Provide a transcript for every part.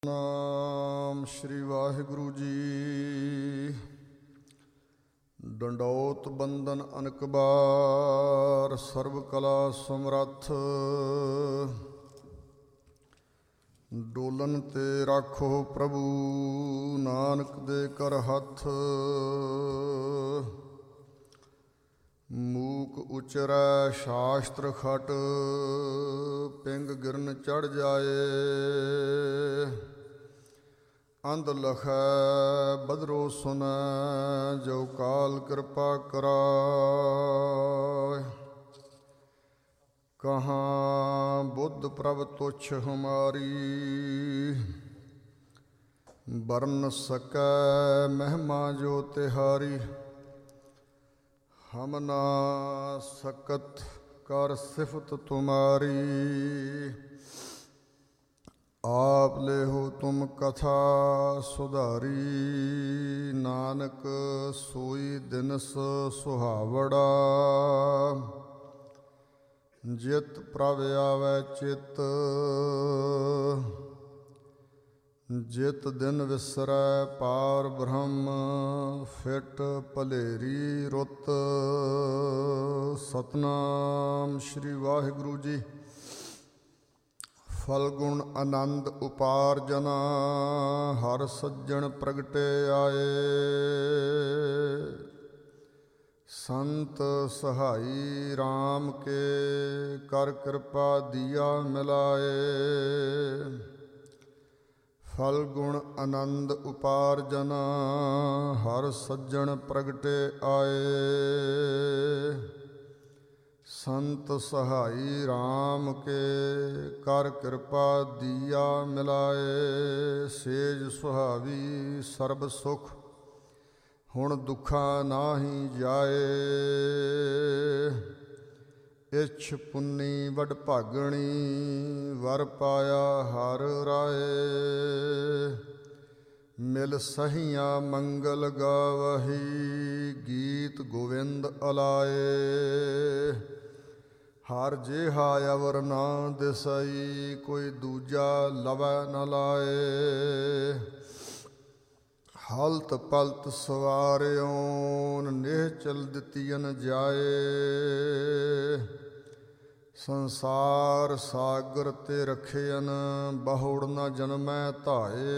ਨਾਮ ਸ਼੍ਰੀ ਵਾਹਿਗੁਰੂ ਜੀ। ਡੰਡੌਤ ਬੰਦਨ ਅਨਕ ਬਾਰ, ਸਰਬ ਕਲਾ ਸਮਰੱਥ। ਡੋਲਨ ਤੇ ਰਾਖੋ ਪ੍ਰਭੂ, ਨਾਨਕ ਦੇ ਕਰ ਹੱਥ। ਮੂਕ ਉਚਰੈ ਸ਼ਾਸਤਰ ਖਟ, ਪਿੰਗ ਗਿਰਨ ਚੜ੍ਹ ਜਾਏ। ਅੰਧ ਲਖੈ ਬਦਰੋ ਸੁਨੈ, ਜੋ ਕਾਲ ਕਿਰਪਾ ਕਰਾਏ। ਕਹਾਂ ਬੁੱਧ ਪ੍ਰਭ ਤੁਛ ਹਮਾਰੀ, ਬਰਨ ਸਕੈ ਮਹਿਮਾ ਜੋ ਤਿਹਾਰੀ। ਹਮ ਨਾ ਸਕਤ ਕਰ ਸਿਫਤ ਤੁਮਾਰੀ, ਆਪ ਲੇਹੋ ਤੁਮ ਕਥਾ ਸੁਧਾਰੀ। ਨਾਨਕ ਸੋਈ ਦਿਨਸ ਸੁਹਾਵੜਾ, ਜਿਤ ਪ੍ਰਭ ਆਵੈ ਚਿਤ। ਜਿਤ ਦਿਨ ਵਿਸਰੈ ਪਾਰ ਬ੍ਰਹਮ, ਫਿਟ ਭਲੇਰੀ ਰੁੱਤ। ਸਤਿਨਾਮ ਸ਼੍ਰੀ ਵਾਹਿਗੁਰੂ ਜੀ। ਫਲਗੁਣ ਆਨੰਦ ਉਪਾਰਜਨਾ, ਹਰ ਸੱਜਣ ਪ੍ਰਗਟੇ ਆਏ। ਸੰਤ ਸਹਾਈ ਰਾਮ ਕੇ, ਕਰ ਕਿਰਪਾ ਦੀਆ ਮਿਲਾਏ। ਫਲਗੁਣ ਆਨੰਦ ਉਪਾਰਜਨਾ, ਹਰ ਸੱਜਣ ਪ੍ਰਗਟੇ ਆਏ। ਸੰਤ ਸਹਾਈ ਰਾਮ ਕੇ, ਕਰ ਕਿਰਪਾ ਦੀਆ ਮਿਲਾਏ। ਸੇਜ ਸੁਹਾਵੀ ਸਰਬ ਸੁਖ, ਹੁਣ ਦੁੱਖਾ ਨਾਹੀ ਜਾਏ। ਇਛ ਪੁੰਨੀ ਵਡ ਭਾਗਣੀ, ਵਰ ਪਾਇਆ ਹਰ ਰਾਏ। ਮਿਲ ਸਹੀਆਂ ਮੰਗਲ ਗਾਵਹੀ, ਗੀਤ ਗੋਵਿੰਦ ਅਲਾਏ। ਹਰ ਜਿਹਾ ਅਵਰ ਨਾ ਦਿਸਈ, ਕੋਈ ਦੂਜਾ ਲਵੈ ਨ ਲਾਏ। ਹਲਤ ਪਲਤ ਸਵਾਰਿਓਨ, ਨਿਹਚਲ ਦਿੱਤੀਨ ਜਾਏ। ਸੰਸਾਰ ਸਾਗਰ ਤੇ ਰਖਿਅਨ, ਬਹੁੜ ਨ ਜਨਮੈ ਧਾਏ।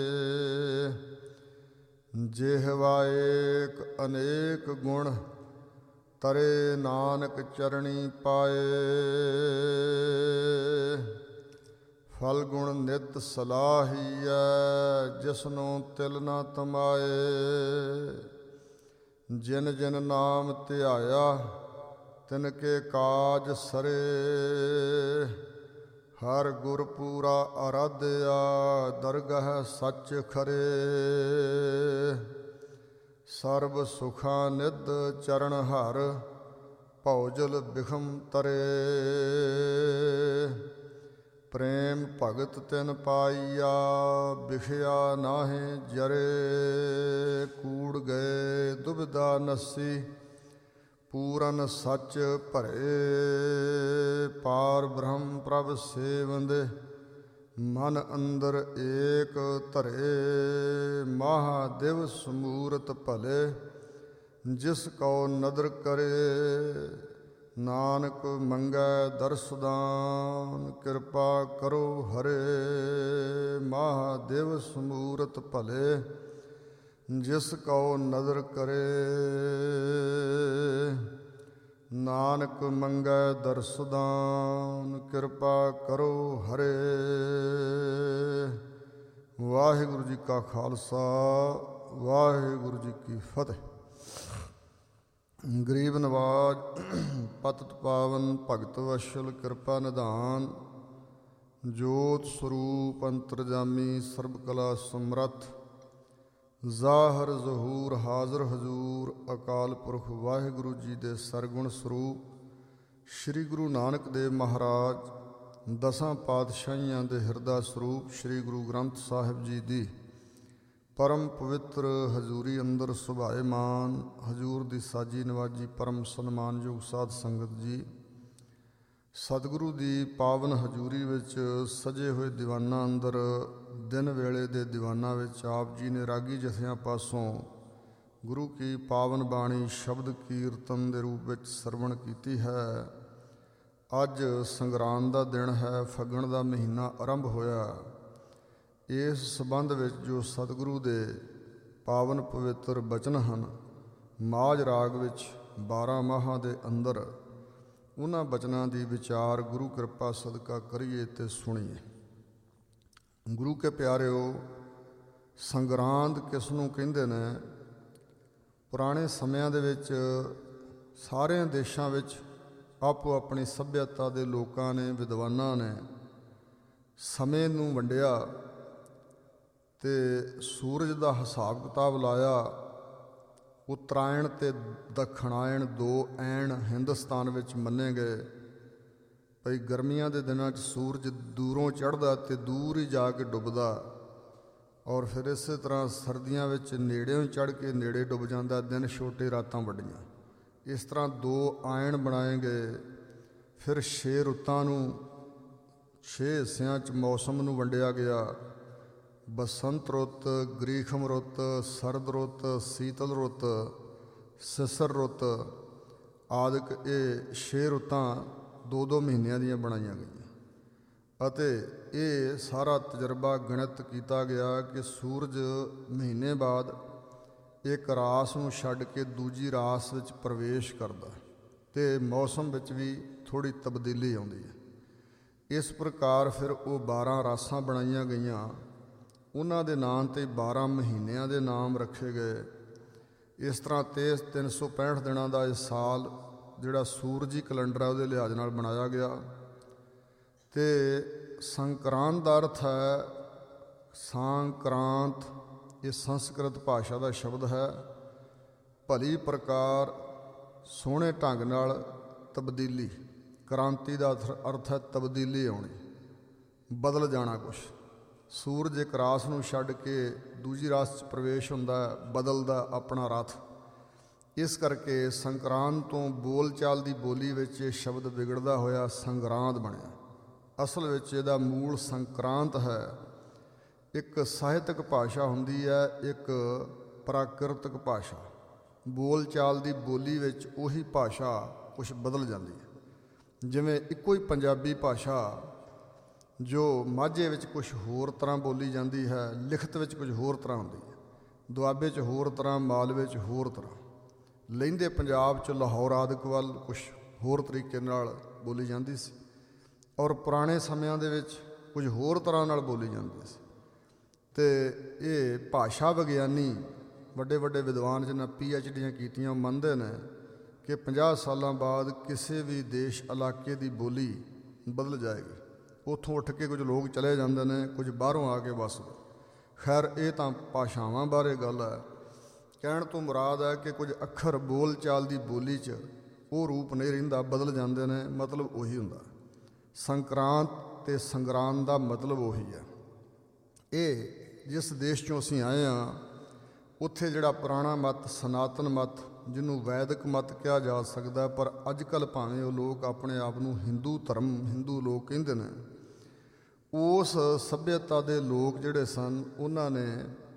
ਜਿਹਵਾ ਏਕ ਅਨੇਕ ਗੁਣ, ਤਰੇ ਨਾਨਕ ਚਰਣੀ ਪਾਏ। ਫਲਗੁਣ ਨਿਤ ਸਲਾਹੀਐ, ਜਿਸਨੂੰ ਤਿਲ ਨ ਤਮਾਏ। ਜਿਨ ਜਿਨ ਨਾਮ ਧਿਆਇਆ, ਤਿਨ ਕੇ ਕਾਜ ਸਰੇ। ਹਰ ਗੁਰ ਪੂਰਾ ਆਰਾਧਿਆ, ਦਰਗਹ ਸੱਚ ਖਰੇ। ਸਰਬ ਸੁਖਾਂ ਨਿਧ ਚਰਨ ਹਰ, ਭਉਜਲ ਬਿਖਮ ਤਰੇ। ਪ੍ਰੇਮ ਭਗਤ ਤਿਨ ਪਾਈਆ, ਬਿਖਿਆ ਨਾਹੀਂ ਜਰੇ। ਕੂੜ ਗਏ ਦੁਬਿਧਾ ਨਸੀ, ਪੂਰਨ ਸੱਚ ਭਰੇ। ਪਾਰ ਬ੍ਰਹਮ ਪ੍ਰਭ ਸੇਵੰਦੇ, ਮਨ ਅੰਦਰ ਏਕ ਧਰੇ। ਮਹਾਦਿਵ ਸਮੂਰਤ ਭਲੇ, ਜਿਸ ਕਉ ਨਦਰ ਕਰੇ। ਨਾਨਕ ਮੰਗੈ ਦਰਸ ਦਾਨ, ਕਿਰਪਾ ਕਰੋ ਹਰੇ। ਮਹਾਦੇਵ ਸਮੂਰਤ ਭਲੇ, ਜਿਸ ਕਉ ਨਦਰ ਕਰੇ। ਨਾਨਕ ਮੰਗੈ ਦਰਸ ਦਾਨ, ਕਿਰਪਾ ਕਰੋ ਹਰੇ। ਵਾਹਿਗੁਰੂ ਜੀ ਕਾ ਖਾਲਸਾ, ਵਾਹਿਗੁਰੂ ਜੀ ਕੀ ਫਤਿਹ। ਗਰੀਬ ਨਵਾਜ ਪਤਿਤ ਪਾਵਨ, ਭਗਤ ਵਸ਼ਲ ਕਿਰਪਾ ਨਿਧਾਨ। ਜੋਤ ਸਰੂਪ ਅੰਤਰਜਾਮੀ, ਸਰਬ ਕਲਾ ਸਮਰੱਥ। ਜ਼ਾਹਰ ਜ਼ਹੂਰ ਹਾਜ਼ਰ ਹਜ਼ੂਰ, ਅਕਾਲ ਪੁਰਖ ਵਾਹਿਗੁਰੂ ਜੀ ਦੇ ਸਰਗੁਣ ਸਰੂਪ ਸ਼੍ਰੀ ਗੁਰੂ ਨਾਨਕ ਦੇਵ ਮਹਾਰਾਜ, ਦਸਾਂ ਪਾਤਸ਼ਾਹੀਆਂ ਦੇ ਹਿਰਦਾ ਸਰੂਪ ਸ਼੍ਰੀ ਗੁਰੂ ਗ੍ਰੰਥ ਸਾਹਿਬ ਜੀ ਦੀ ਪਰਮ ਪਵਿੱਤਰ ਹਜ਼ੂਰੀ ਅੰਦਰ ਸੁਭਾਏਮਾਨ। ਹਜ਼ੂਰ ਦੀ ਸਾਜੀ ਨਵਾਜੀ ਪਰਮ ਸਨਮਾਨਯੋਗ ਸਾਧ ਸੰਗਤ ਜੀ, ਸਤਿਗੁਰੂ ਦੀ ਪਾਵਨ ਹਜ਼ੂਰੀ ਵਿੱਚ ਸਜੇ ਹੋਏ ਦੀਵਾਨਾਂ ਅੰਦਰ ਦਿਨ ਵੇਲੇ ਦੇ ਦੀਵਾਨਾਂ ਵਿੱਚ ਆਪ ਜੀ ਨੇ ਰਾਗੀ ਜਥਿਆਂ ਪਾਸੋਂ ਗੁਰੂ ਕੀ ਪਾਵਨ ਬਾਣੀ ਸ਼ਬਦ ਕੀਰਤਨ ਦੇ ਰੂਪ ਵਿੱਚ ਸਰਵਣ ਕੀਤੀ ਹੈ। ਅੱਜ ਸੰਗਰਾਂਦ ਦਾ ਦਿਨ ਹੈ, ਫੱਗਣ ਦਾ ਮਹੀਨਾ ਆਰੰਭ ਹੋਇਆ। ਇਸ ਸੰਬੰਧ ਵਿੱਚ ਜੋ ਸਤਿਗੁਰੂ ਦੇ ਪਾਵਨ ਪਵਿੱਤਰ ਬਚਨ ਹਨ, ਮਾਝ ਰਾਗ ਵਿੱਚ 12 ਮਾਹਾਂ ਦੇ ਅੰਦਰ ਉਹਨਾਂ ਬਚਨਾਂ ਦੀ ਵਿਚਾਰ ਗੁਰੂ ਕਿਰਪਾ ਸਦਕਾ ਕਰੀਏ ਤੇ ਸੁਣੀਏ। ਗੁਰੂ ਕੇ ਪਿਆਰਿਓ, ਸੰਗਰਾਂਦ ਕਿਸ ਨੂੰ ਕਹਿੰਦੇ ਨੇ? ਪੁਰਾਣੇ ਸਮਿਆਂ ਦੇ ਵਿੱਚ ਸਾਰਿਆਂ ਦੇਸ਼ਾਂ ਵਿੱਚ ਆਪੋ ਆਪਣੀ ਸੱਭਿਅਤਾ ਦੇ ਲੋਕਾਂ ਨੇ, ਵਿਦਵਾਨਾਂ ਨੇ ਸਮੇਂ ਨੂੰ ਵੰਡਿਆ ਤੇ ਸੂਰਜ ਦਾ ਹਿਸਾਬ ਕਿਤਾਬ ਲਾਇਆ। ਉੱਤਰਾਇਣ ਤੇ ਦੱਖਣਾਇਣ 2 ਐਣ ਹਿੰਦੁਸਤਾਨ ਵਿੱਚ ਮੰਨੇ ਗਏ। ਭਈ ਗਰਮੀਆਂ ਦੇ ਦਿਨਾਂ 'ਚ ਸੂਰਜ ਦੂਰੋਂ ਚੜ੍ਹਦਾ ਤੇ ਦੂਰ ਹੀ ਜਾ ਕੇ ਡੁੱਬਦਾ, ਔਰ ਫਿਰ ਇਸੇ ਤਰ੍ਹਾਂ ਸਰਦੀਆਂ ਵਿੱਚ ਨੇੜਿਓਂ ਚੜ੍ਹ ਕੇ ਨੇੜੇ ਡੁੱਬ ਜਾਂਦਾ। ਦਿਨ ਛੋਟੇ, ਰਾਤਾਂ ਵੱਡੀਆਂ। ਇਸ ਤਰ੍ਹਾਂ 2 ਆਇਣ ਬਣਾਏ ਗਏ। ਫਿਰ 6 ਰੁੱਤਾਂ ਨੂੰ 6 ਹਿੱਸਿਆਂ 'ਚ ਮੌਸਮ ਨੂੰ ਵੰਡਿਆ ਗਿਆ। ਬਸੰਤ ਰੁੱਤ, ਗ੍ਰੀਖਮ ਰੁੱਤ, ਸਰਦ ਰੁੱਤ, ਸੀਤਲ ਰੁੱਤ, ਸਿਸਰ ਰੁੱਤ ਆਦਿਕ ਇਹ 6 ਰੁੱਤਾਂ 2-2 ਮਹੀਨਿਆਂ ਦੀਆਂ ਬਣਾਈਆਂ ਗਈਆਂ। ਅਤੇ ਇਹ ਸਾਰਾ ਤਜਰਬਾ ਗਣਿਤ ਕੀਤਾ ਗਿਆ ਕਿ ਸੂਰਜ ਮਹੀਨੇ ਬਾਅਦ ਇੱਕ ਰਾਸ ਨੂੰ ਛੱਡ ਕੇ ਦੂਜੀ ਰਾਸ ਵਿੱਚ ਪ੍ਰਵੇਸ਼ ਕਰਦਾ ਅਤੇ ਮੌਸਮ ਵਿੱਚ ਵੀ ਥੋੜ੍ਹੀ ਤਬਦੀਲੀ ਆਉਂਦੀ ਹੈ। ਇਸ ਪ੍ਰਕਾਰ ਫਿਰ ਉਹ 12 ਰਾਸਾਂ ਬਣਾਈਆਂ ਗਈਆਂ। ਉਹਨਾਂ ਦੇ ਨਾਂ 'ਤੇ 12 ਮਹੀਨਿਆਂ ਦੇ ਨਾਮ ਰੱਖੇ ਗਏ। ਇਸ ਤਰ੍ਹਾਂ 365 ਦਿਨਾਂ ਦਾ ਇਹ ਸਾਲ ਜਿਹੜਾ ਸੂਰਜੀ ਕੈਲੰਡਰ ਹੈ ਉਹਦੇ ਲਿਹਾਜ਼ ਨਾਲ ਬਣਾਇਆ ਗਿਆ। ਅਤੇ ਸੰਕਰਾਂਤ ਦਾ ਅਰਥ ਹੈ ਸੰਕਰਾਂਤ। ਇਹ ਸੰਸਕ੍ਰਿਤ ਭਾਸ਼ਾ ਦਾ ਸ਼ਬਦ ਹੈ। ਭਲੀ ਪ੍ਰਕਾਰ, ਸੋਹਣੇ ਢੰਗ ਨਾਲ ਤਬਦੀਲੀ। ਕ੍ਰਾਂਤੀ ਦਾ ਅਰਥ ਹੈ ਤਬਦੀਲੀ ਆਉਣੀ, ਬਦਲ ਜਾਣਾ ਕੁਛ। ਸੂਰਜ ਇੱਕ ਰਾਸ ਨੂੰ ਛੱਡ ਕੇ ਦੂਜੀ ਰਾਸ 'ਚ ਪ੍ਰਵੇਸ਼ ਹੁੰਦਾ, ਬਦਲਦਾ ਆਪਣਾ ਰਥ। ਇਸ ਕਰਕੇ ਸੰਕਰਾਂਤ ਤੋਂ ਬੋਲਚਾਲ ਦੀ ਬੋਲੀ ਵਿੱਚ ਇਹ ਸ਼ਬਦ ਵਿਗੜਦਾ ਹੋਇਆ ਸੰਗਰਾਂਦ ਬਣਿਆ। ਅਸਲ ਵਿੱਚ ਇਹਦਾ ਮੂਲ ਸੰਕਰਾਂਤ ਹੈ। ਇੱਕ ਸਾਹਿਤਕ ਭਾਸ਼ਾ ਹੁੰਦੀ ਹੈ, ਇੱਕ ਪ੍ਰਾਕ੍ਰਿਤਕ ਭਾਸ਼ਾ। ਬੋਲਚਾਲ ਦੀ ਬੋਲੀ ਵਿੱਚ ਉਹੀ ਭਾਸ਼ਾ ਕੁਛ ਬਦਲ ਜਾਂਦੀ ਹੈ। ਜਿਵੇਂ ਇੱਕੋ ਹੀ ਪੰਜਾਬੀ ਭਾਸ਼ਾ ਜੋ ਮਾਝੇ ਵਿੱਚ ਕੁਛ ਹੋਰ ਤਰ੍ਹਾਂ ਬੋਲੀ ਜਾਂਦੀ ਹੈ, ਲਿਖਤ ਵਿੱਚ ਕੁਝ ਹੋਰ ਤਰ੍ਹਾਂ ਹੁੰਦੀ ਹੈ। ਦੁਆਬੇ 'ਚ ਹੋਰ ਤਰ੍ਹਾਂ, ਮਾਲਵੇ 'ਚ ਹੋਰ ਤਰ੍ਹਾਂ, ਲਹਿੰਦੇ ਪੰਜਾਬ 'ਚ ਲਾਹੌਰ ਆਦਿਕ ਵੱਲ ਕੁਛ ਹੋਰ ਤਰੀਕੇ ਨਾਲ ਬੋਲੀ ਜਾਂਦੀ ਸੀ, ਔਰ ਪੁਰਾਣੇ ਸਮਿਆਂ ਦੇ ਵਿੱਚ ਕੁਝ ਹੋਰ ਤਰ੍ਹਾਂ ਨਾਲ ਬੋਲੀ ਜਾਂਦੀ ਸੀ। ਅਤੇ ਇਹ ਭਾਸ਼ਾ ਵਿਗਿਆਨੀ, ਵੱਡੇ ਵੱਡੇ ਵਿਦਵਾਨ ਜਿਹਨਾਂ PhDs ਕੀਤੀਆਂ, ਮੰਨਦੇ ਨੇ ਕਿ 50 ਸਾਲਾਂ ਬਾਅਦ ਕਿਸੇ ਵੀ ਦੇਸ਼ ਇਲਾਕੇ ਦੀ ਬੋਲੀ ਬਦਲ ਜਾਏਗੀ। ਉੱਥੋਂ ਉੱਠ ਕੇ ਕੁਝ ਲੋਕ ਚਲੇ ਜਾਂਦੇ ਨੇ, ਕੁਝ ਬਾਹਰੋਂ ਆ ਕੇ ਵੱਸਦੇ। ਖੈਰ, ਇਹ ਤਾਂ ਭਾਸ਼ਾਵਾਂ ਬਾਰੇ ਗੱਲ ਹੈ। ਕਹਿਣ ਤੋਂ ਮੁਰਾਦ ਹੈ ਕਿ ਕੁਝ ਅੱਖਰ ਬੋਲਚਾਲ ਦੀ ਬੋਲੀ 'ਚ ਉਹ ਰੂਪ ਨਹੀਂ ਰਹਿੰਦਾ, ਬਦਲ ਜਾਂਦੇ ਨੇ, ਮਤਲਬ ਉਹੀ ਹੁੰਦਾ। ਸੰਕਰਾਂਤ ਅਤੇ ਸੰਗਰਾਂਦ ਦਾ ਮਤਲਬ ਉਹੀ ਹੈ। ਇਹ ਜਿਸ ਦੇਸ਼ 'ਚੋਂ ਅਸੀਂ ਆਏ ਹਾਂ, ਉੱਥੇ ਜਿਹੜਾ ਪੁਰਾਣਾ ਮੱਤ, ਸਨਾਤਨ ਮੱਤ, ਜਿਹਨੂੰ ਵੈਦਿਕ ਮੱਤ ਕਿਹਾ ਜਾ ਸਕਦਾ, ਪਰ ਅੱਜ ਕੱਲ੍ਹ ਭਾਵੇਂ ਉਹ ਲੋਕ ਆਪਣੇ ਆਪ ਨੂੰ ਹਿੰਦੂ ਧਰਮ, ਹਿੰਦੂ ਲੋਕ ਕਹਿੰਦੇ ਨੇ, ਉਸ ਸੱਭਿਅਤਾ ਦੇ ਲੋਕ ਜਿਹੜੇ ਸਨ, ਉਹਨਾਂ ਨੇ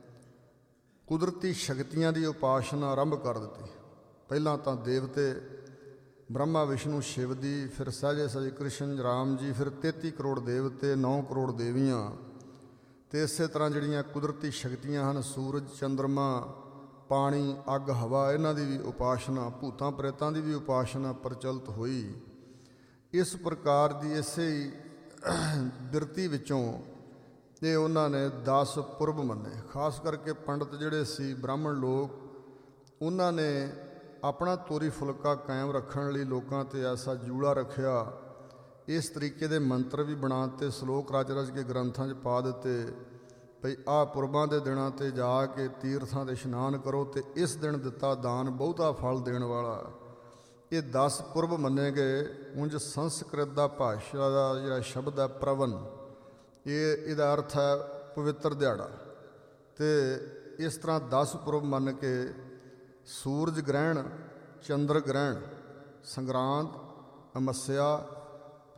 ਕੁਦਰਤੀ ਸ਼ਕਤੀਆਂ ਦੀ ਉਪਾਸਨਾ ਆਰੰਭ ਕਰ ਦਿੱਤੀ। ਪਹਿਲਾਂ ਤਾਂ ਦੇਵਤੇ ਬ੍ਰਹਮਾ, ਵਿਸ਼ਨੂੰ, ਸ਼ਿਵ ਦੀ, ਫਿਰ ਸਹਿਜੇ ਸਹਿਜੇ ਕ੍ਰਿਸ਼ਨ, ਰਾਮ ਜੀ, ਫਿਰ 33 ਕਰੋੜ ਦੇਵਤੇ, 9 ਕਰੋੜ ਦੇਵੀਆਂ। ਅਤੇ ਇਸੇ ਤਰ੍ਹਾਂ ਜਿਹੜੀਆਂ ਕੁਦਰਤੀ ਸ਼ਕਤੀਆਂ ਹਨ, ਸੂਰਜ, ਚੰਦਰਮਾ, ਪਾਣੀ, ਅੱਗ, ਹਵਾ, ਇਹਨਾਂ ਦੀ ਵੀ ਉਪਾਸਨਾ, ਭੂਤਾਂ ਪ੍ਰੇਤਾਂ ਦੀ ਵੀ ਉਪਾਸਨਾ ਪ੍ਰਚਲਿਤ ਹੋਈ। ਇਸ ਪ੍ਰਕਾਰ ਦੀ ਇਸੇ ਹੀ ਬਿਰਤੀ ਵਿੱਚੋਂ ਇਹ ਉਹਨਾਂ ਨੇ 10 ਪੁਰਬ ਮੰਨੇ। ਖਾਸ ਕਰਕੇ ਪੰਡਤ ਜਿਹੜੇ ਸੀ, ਬ੍ਰਾਹਮਣ ਲੋਕ, ਉਹਨਾਂ ਨੇ ਆਪਣਾ ਤੋਰੀ ਫੁਲਕਾ ਕਾਇਮ ਰੱਖਣ ਲਈ ਲੋਕਾਂ 'ਤੇ ਐਸਾ ਜੂੜਾ ਰੱਖਿਆ। ਇਸ ਤਰੀਕੇ ਦੇ ਮੰਤਰ ਵੀ ਬਣਾ ਦਿੱਤੇ, ਸ਼ਲੋਕ ਰਚ ਰਚ ਕੇ ਗ੍ਰੰਥਾਂ 'ਚ ਪਾ ਦਿੱਤੇ ਭਈ ਆਹ ਪੁਰਬਾਂ ਦੇ ਦਿਨਾਂ 'ਤੇ ਜਾ ਕੇ ਤੀਰਥਾਂ 'ਤੇ ਇਸ਼ਨਾਨ ਕਰੋ ਅਤੇ ਇਸ ਦਿਨ ਦਿੱਤਾ ਦਾਨ ਬਹੁਤਾ ਫਲ ਦੇਣ ਵਾਲਾ। ਇਹ 10 ਪੁਰਬ ਮੰਨੇ ਗਏ। ਉਂਝ ਸੰਸਕ੍ਰਿਤ ਦਾ ਭਾਸ਼ਾ ਦਾ ਜਿਹੜਾ ਸ਼ਬਦ ਹੈ ਪ੍ਰਵਨ, ਇਹਦਾ ਅਰਥ ਹੈ ਪਵਿੱਤਰ ਦਿਹਾੜਾ। ਅਤੇ ਇਸ ਤਰ੍ਹਾਂ 10 ਪੁਰਬ ਮੰਨ ਕੇ ਸੂਰਜ ਗ੍ਰਹਿਣ, ਚੰਦਰ ਗ੍ਰਹਿਣ, ਸੰਗਰਾਂਦ, ਅਮੱਸਿਆ,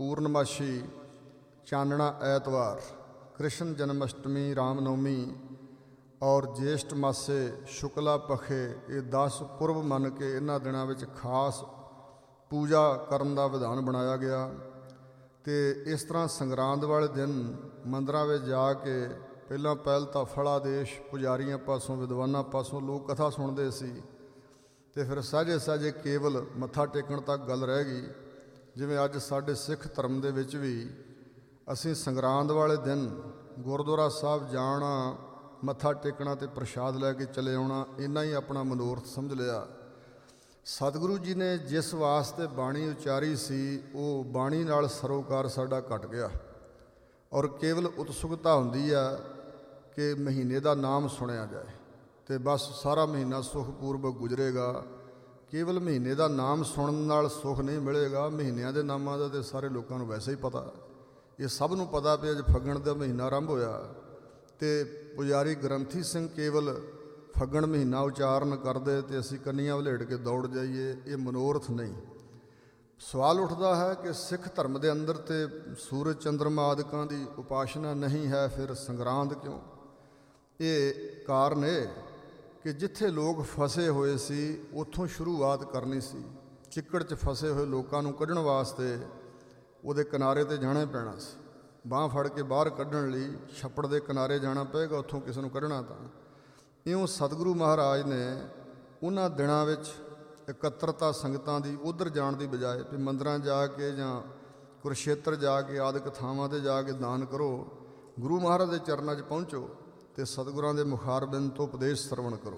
ਪੂਰਨਮਾਸ਼ੀ, ਚਾਨਣਾ ਐਤਵਾਰ, ਕ੍ਰਿਸ਼ਨ ਜਨਮ ਅਸ਼ਟਮੀ, ਰਾਮ ਨੌਮੀ ਔਰ ਜੇਸ਼ਟ ਮਾਸੇ ਸ਼ੁਕਲਾ ਪਖੇ, ਇਹ 10 ਪੁਰਬ ਮੰਨ ਕੇ ਇਹਨਾਂ ਦਿਨਾਂ ਵਿੱਚ ਖਾਸ ਪੂਜਾ ਕਰਨ ਦਾ ਵਿਧਾਨ ਬਣਾਇਆ ਗਿਆ। ਅਤੇ ਇਸ ਤਰ੍ਹਾਂ ਸੰਗਰਾਂਦ ਵਾਲੇ ਦਿਨ ਮੰਦਰਾਂ ਵਿੱਚ ਜਾ ਕੇ ਪਹਿਲਾਂ ਪਹਿਲ ਤਾਂ ਫਲਾਦੇਸ਼ ਪੁਜਾਰੀਆਂ ਪਾਸੋਂ, ਵਿਦਵਾਨਾਂ ਪਾਸੋਂ ਲੋਕ ਕਥਾ ਸੁਣਦੇ ਸੀ, ਅਤੇ ਫਿਰ ਸਾਝੇ ਸਾਝੇ ਕੇਵਲ ਮੱਥਾ ਟੇਕਣ ਤੱਕ ਗੱਲ ਰਹਿ ਗਈ। ਜਿਵੇਂ ਅੱਜ ਸਾਡੇ ਸਿੱਖ ਧਰਮ ਦੇ ਵਿੱਚ ਵੀ ਅਸੀਂ ਸੰਗਰਾਂਦ ਵਾਲੇ ਦਿਨ ਗੁਰਦੁਆਰਾ ਸਾਹਿਬ ਜਾਣਾ, ਮੱਥਾ ਟੇਕਣਾ ਅਤੇ ਪ੍ਰਸ਼ਾਦ ਲੈ ਕੇ ਚਲੇ ਆਉਣਾ, ਇੰਨਾ ਹੀ ਆਪਣਾ ਮਨੋਰਥ ਸਮਝ ਲਿਆ। ਸਤਿਗੁਰੂ ਜੀ ਨੇ ਜਿਸ ਵਾਸਤੇ ਬਾਣੀ ਉਚਾਰੀ ਸੀ, ਉਹ ਬਾਣੀ ਨਾਲ ਸਰੋਕਾਰ ਸਾਡਾ ਘਟ ਗਿਆ, ਔਰ ਕੇਵਲ ਉਤਸੁਕਤਾ ਹੁੰਦੀ ਆ ਕਿ ਮਹੀਨੇ ਦਾ ਨਾਮ ਸੁਣਿਆ ਜਾਏ ਅਤੇ ਬਸ ਸਾਰਾ ਮਹੀਨਾ ਸੁਖਪੂਰਵਕ ਗੁਜ਼ਰੇਗਾ। ਕੇਵਲ ਮਹੀਨੇ ਦਾ ਨਾਮ ਸੁਣਨ ਨਾਲ ਸੁੱਖ ਨਹੀਂ ਮਿਲੇਗਾ। ਮਹੀਨਿਆਂ ਦੇ ਨਾਮਾਂ ਦਾ ਤਾਂ ਸਾਰੇ ਲੋਕਾਂ ਨੂੰ ਵੈਸੇ ਹੀ ਪਤਾ, ਇਹ ਸਭ ਨੂੰ ਪਤਾ ਵੀ ਅੱਜ ਫੱਗਣ ਦਾ ਮਹੀਨਾ ਆਰੰਭ ਹੋਇਆ, ਅਤੇ ਪੁਜਾਰੀ ਗ੍ਰੰਥੀ ਸਿੰਘ ਕੇਵਲ ਫੱਗਣ ਮਹੀਨਾ ਉਚਾਰਨ ਕਰਦੇ ਅਤੇ ਅਸੀਂ ਕੰਨੀਆਂ ਵਲੇਟ ਕੇ ਦੌੜ ਜਾਈਏ, ਇਹ ਮਨੋਰਥ ਨਹੀਂ। ਸਵਾਲ ਉੱਠਦਾ ਹੈ ਕਿ ਸਿੱਖ ਧਰਮ ਦੇ ਅੰਦਰ ਤੇ ਸੂਰਜ ਚੰਦਰਮਾ ਆਦਿਕਾਂ ਦੀ ਉਪਾਸਨਾ ਨਹੀਂ ਹੈ, ਫਿਰ ਸੰਗਰਾਂਦ ਕਿਉਂ? ਇਹ ਕਾਰਨ ਇਹ ਕਿ ਜਿੱਥੇ ਲੋਕ ਫਸੇ ਹੋਏ ਸੀ ਉੱਥੋਂ ਸ਼ੁਰੂਆਤ ਕਰਨੀ ਸੀ। ਚਿੱਕੜ 'ਚ ਫਸੇ ਹੋਏ ਲੋਕਾਂ ਨੂੰ ਕੱਢਣ ਵਾਸਤੇ ਉਹਦੇ ਕਿਨਾਰੇ 'ਤੇ ਜਾਣਾ ਪੈਣਾ ਸੀ। ਬਾਂਹ ਫੜ ਕੇ ਬਾਹਰ ਕੱਢਣ ਲਈ ਛੱਪੜ ਦੇ ਕਿਨਾਰੇ ਜਾਣਾ ਪਏਗਾ, ਉੱਥੋਂ ਕਿਸੇ ਨੂੰ ਕੱਢਣਾ। ਤਾਂ ਇਉਂ ਸਤਿਗੁਰੂ ਮਹਾਰਾਜ ਨੇ ਉਹਨਾਂ ਦਿਨਾਂ ਵਿੱਚ ਇਕੱਤਰਤਾ ਸੰਗਤਾਂ ਦੀ ਉੱਧਰ ਜਾਣ ਦੀ ਬਜਾਏ ਵੀ ਮੰਦਰਾਂ ਜਾ ਕੇ ਜਾਂ ਕੁਰੂਕਸ਼ੇਤਰ ਜਾ ਕੇ ਆਦਿਕ ਥਾਵਾਂ 'ਤੇ ਜਾ ਕੇ ਦਾਨ ਕਰੋ, ਗੁਰੂ ਮਹਾਰਾਜ ਦੇ ਚਰਨਾਂ 'ਚ ਪਹੁੰਚੋ ਅਤੇ ਸਤਿਗੁਰਾਂ ਦੇ ਮੁਖਾਰਬਿੰਦ ਤੋਂ ਉਪਦੇਸ਼ ਸਰਵਣ ਕਰੋ।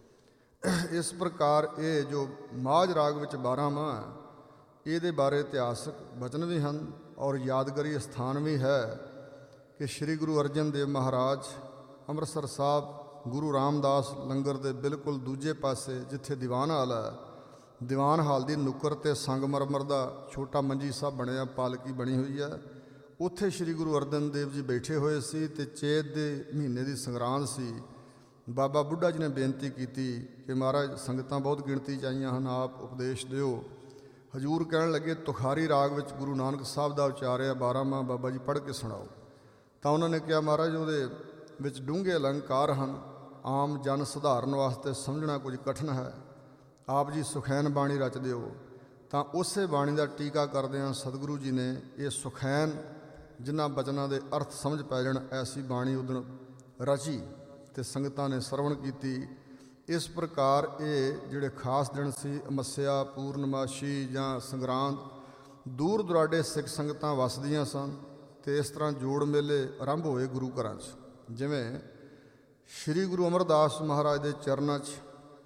ਇਸ ਪ੍ਰਕਾਰ ਇਹ ਜੋ ਮਾਝ ਰਾਗ ਵਿੱਚ 12 ਮਾਹ ਹੈ, ਇਹਦੇ ਬਾਰੇ ਇਤਿਹਾਸਕ ਬਚਨ ਵੀ ਹਨ ਔਰ ਯਾਦਗਾਰੀ ਸਥਾਨ ਵੀ ਹੈ ਕਿ ਸ਼੍ਰੀ ਗੁਰੂ ਅਰਜਨ ਦੇਵ ਮਹਾਰਾਜ ਅੰਮ੍ਰਿਤਸਰ ਸਾਹਿਬ ਗੁਰੂ ਰਾਮਦਾਸ ਲੰਗਰ ਦੇ ਬਿਲਕੁਲ ਦੂਜੇ ਪਾਸੇ, ਜਿੱਥੇ ਦੀਵਾਨ ਹਾਲ ਹੈ, ਦੀਵਾਨ ਹਾਲ ਦੀ ਨੁੱਕਰ 'ਤੇ ਸੰਗਮਰਮਰ ਦਾ ਛੋਟਾ ਮੰਜੀ ਸਾਹਿਬ ਬਣਿਆ, ਪਾਲਕੀ ਬਣੀ ਹੋਈ ਹੈ, ਉੱਥੇ ਸ਼੍ਰੀ ਗੁਰੂ ਅਰਜਨ ਦੇਵ ਜੀ ਬੈਠੇ ਹੋਏ ਸੀ ਅਤੇ ਚੇਤ ਦੇ ਮਹੀਨੇ ਦੀ ਸੰਗਰਾਂਦ ਸੀ। ਬਾਬਾ ਬੁੱਢਾ ਜੀ ਨੇ ਬੇਨਤੀ ਕੀਤੀ ਕਿ ਮਹਾਰਾਜ ਸੰਗਤਾਂ ਬਹੁਤ ਗਿਣਤੀ 'ਚ ਆਈਆਂ ਹਨ, ਆਪ ਉਪਦੇਸ਼ ਦਿਓ। ਹਜ਼ੂਰ ਕਹਿਣ ਲੱਗੇ ਤੁਖਾਰੀ ਰਾਗ ਵਿੱਚ ਗੁਰੂ ਨਾਨਕ ਸਾਹਿਬ ਦਾ ਉਚਾਰਿਆ 12 ਮਾਹ ਬਾਬਾ ਜੀ ਪੜ੍ਹ ਕੇ ਸੁਣਾਓ। ਤਾਂ ਉਹਨਾਂ ਨੇ ਕਿਹਾ ਮਹਾਰਾਜ ਉਹਦੇ ਵਿੱਚ ਡੂੰਘੇ ਅਲੰਕਾਰ ਹਨ, ਆਮ ਜਨ ਸਧਾਰਨ ਵਾਸਤੇ ਸਮਝਣਾ ਕੁਝ ਕਠਿਨ ਹੈ, ਆਪ ਜੀ ਸੁਖੈਨ ਬਾਣੀ ਰਚ ਦਿਓ। ਤਾਂ ਉਸੇ ਬਾਣੀ ਦਾ ਟੀਕਾ ਕਰਦਿਆਂ ਸਤਿਗੁਰੂ ਜੀ ਨੇ ਇਹ ਸੁਖੈਨ, ਜਿਨ੍ਹਾਂ ਬਚਨਾਂ ਦੇ ਅਰਥ ਸਮਝ ਪੈ ਜਾਣ, ਐਸੀ ਬਾਣੀ ਉਦਣ ਰਚੀ ਅਤੇ ਸੰਗਤਾਂ ਨੇ ਸਰਵਣ ਕੀਤੀ। ਇਸ ਪ੍ਰਕਾਰ ਇਹ ਜਿਹੜੇ ਖਾਸ ਦਿਨ ਸੀ, ਮੱਸਿਆ, ਪੂਰਨਮਾਸ਼ੀ ਜਾਂ ਸੰਗਰਾਂਦ, ਦੂਰ ਦੁਰਾਡੇ ਸਿੱਖ ਸੰਗਤਾਂ ਵਸਦੀਆਂ ਸਨ ਅਤੇ ਇਸ ਤਰ੍ਹਾਂ ਜੋੜ ਮੇਲੇ ਆਰੰਭ ਹੋਏ ਗੁਰੂ ਘਰਾਂ 'ਚ। ਜਿਵੇਂ ਸ਼੍ਰੀ ਗੁਰੂ ਅਮਰਦਾਸ ਮਹਾਰਾਜ ਦੇ ਚਰਨਾਂ 'ਚ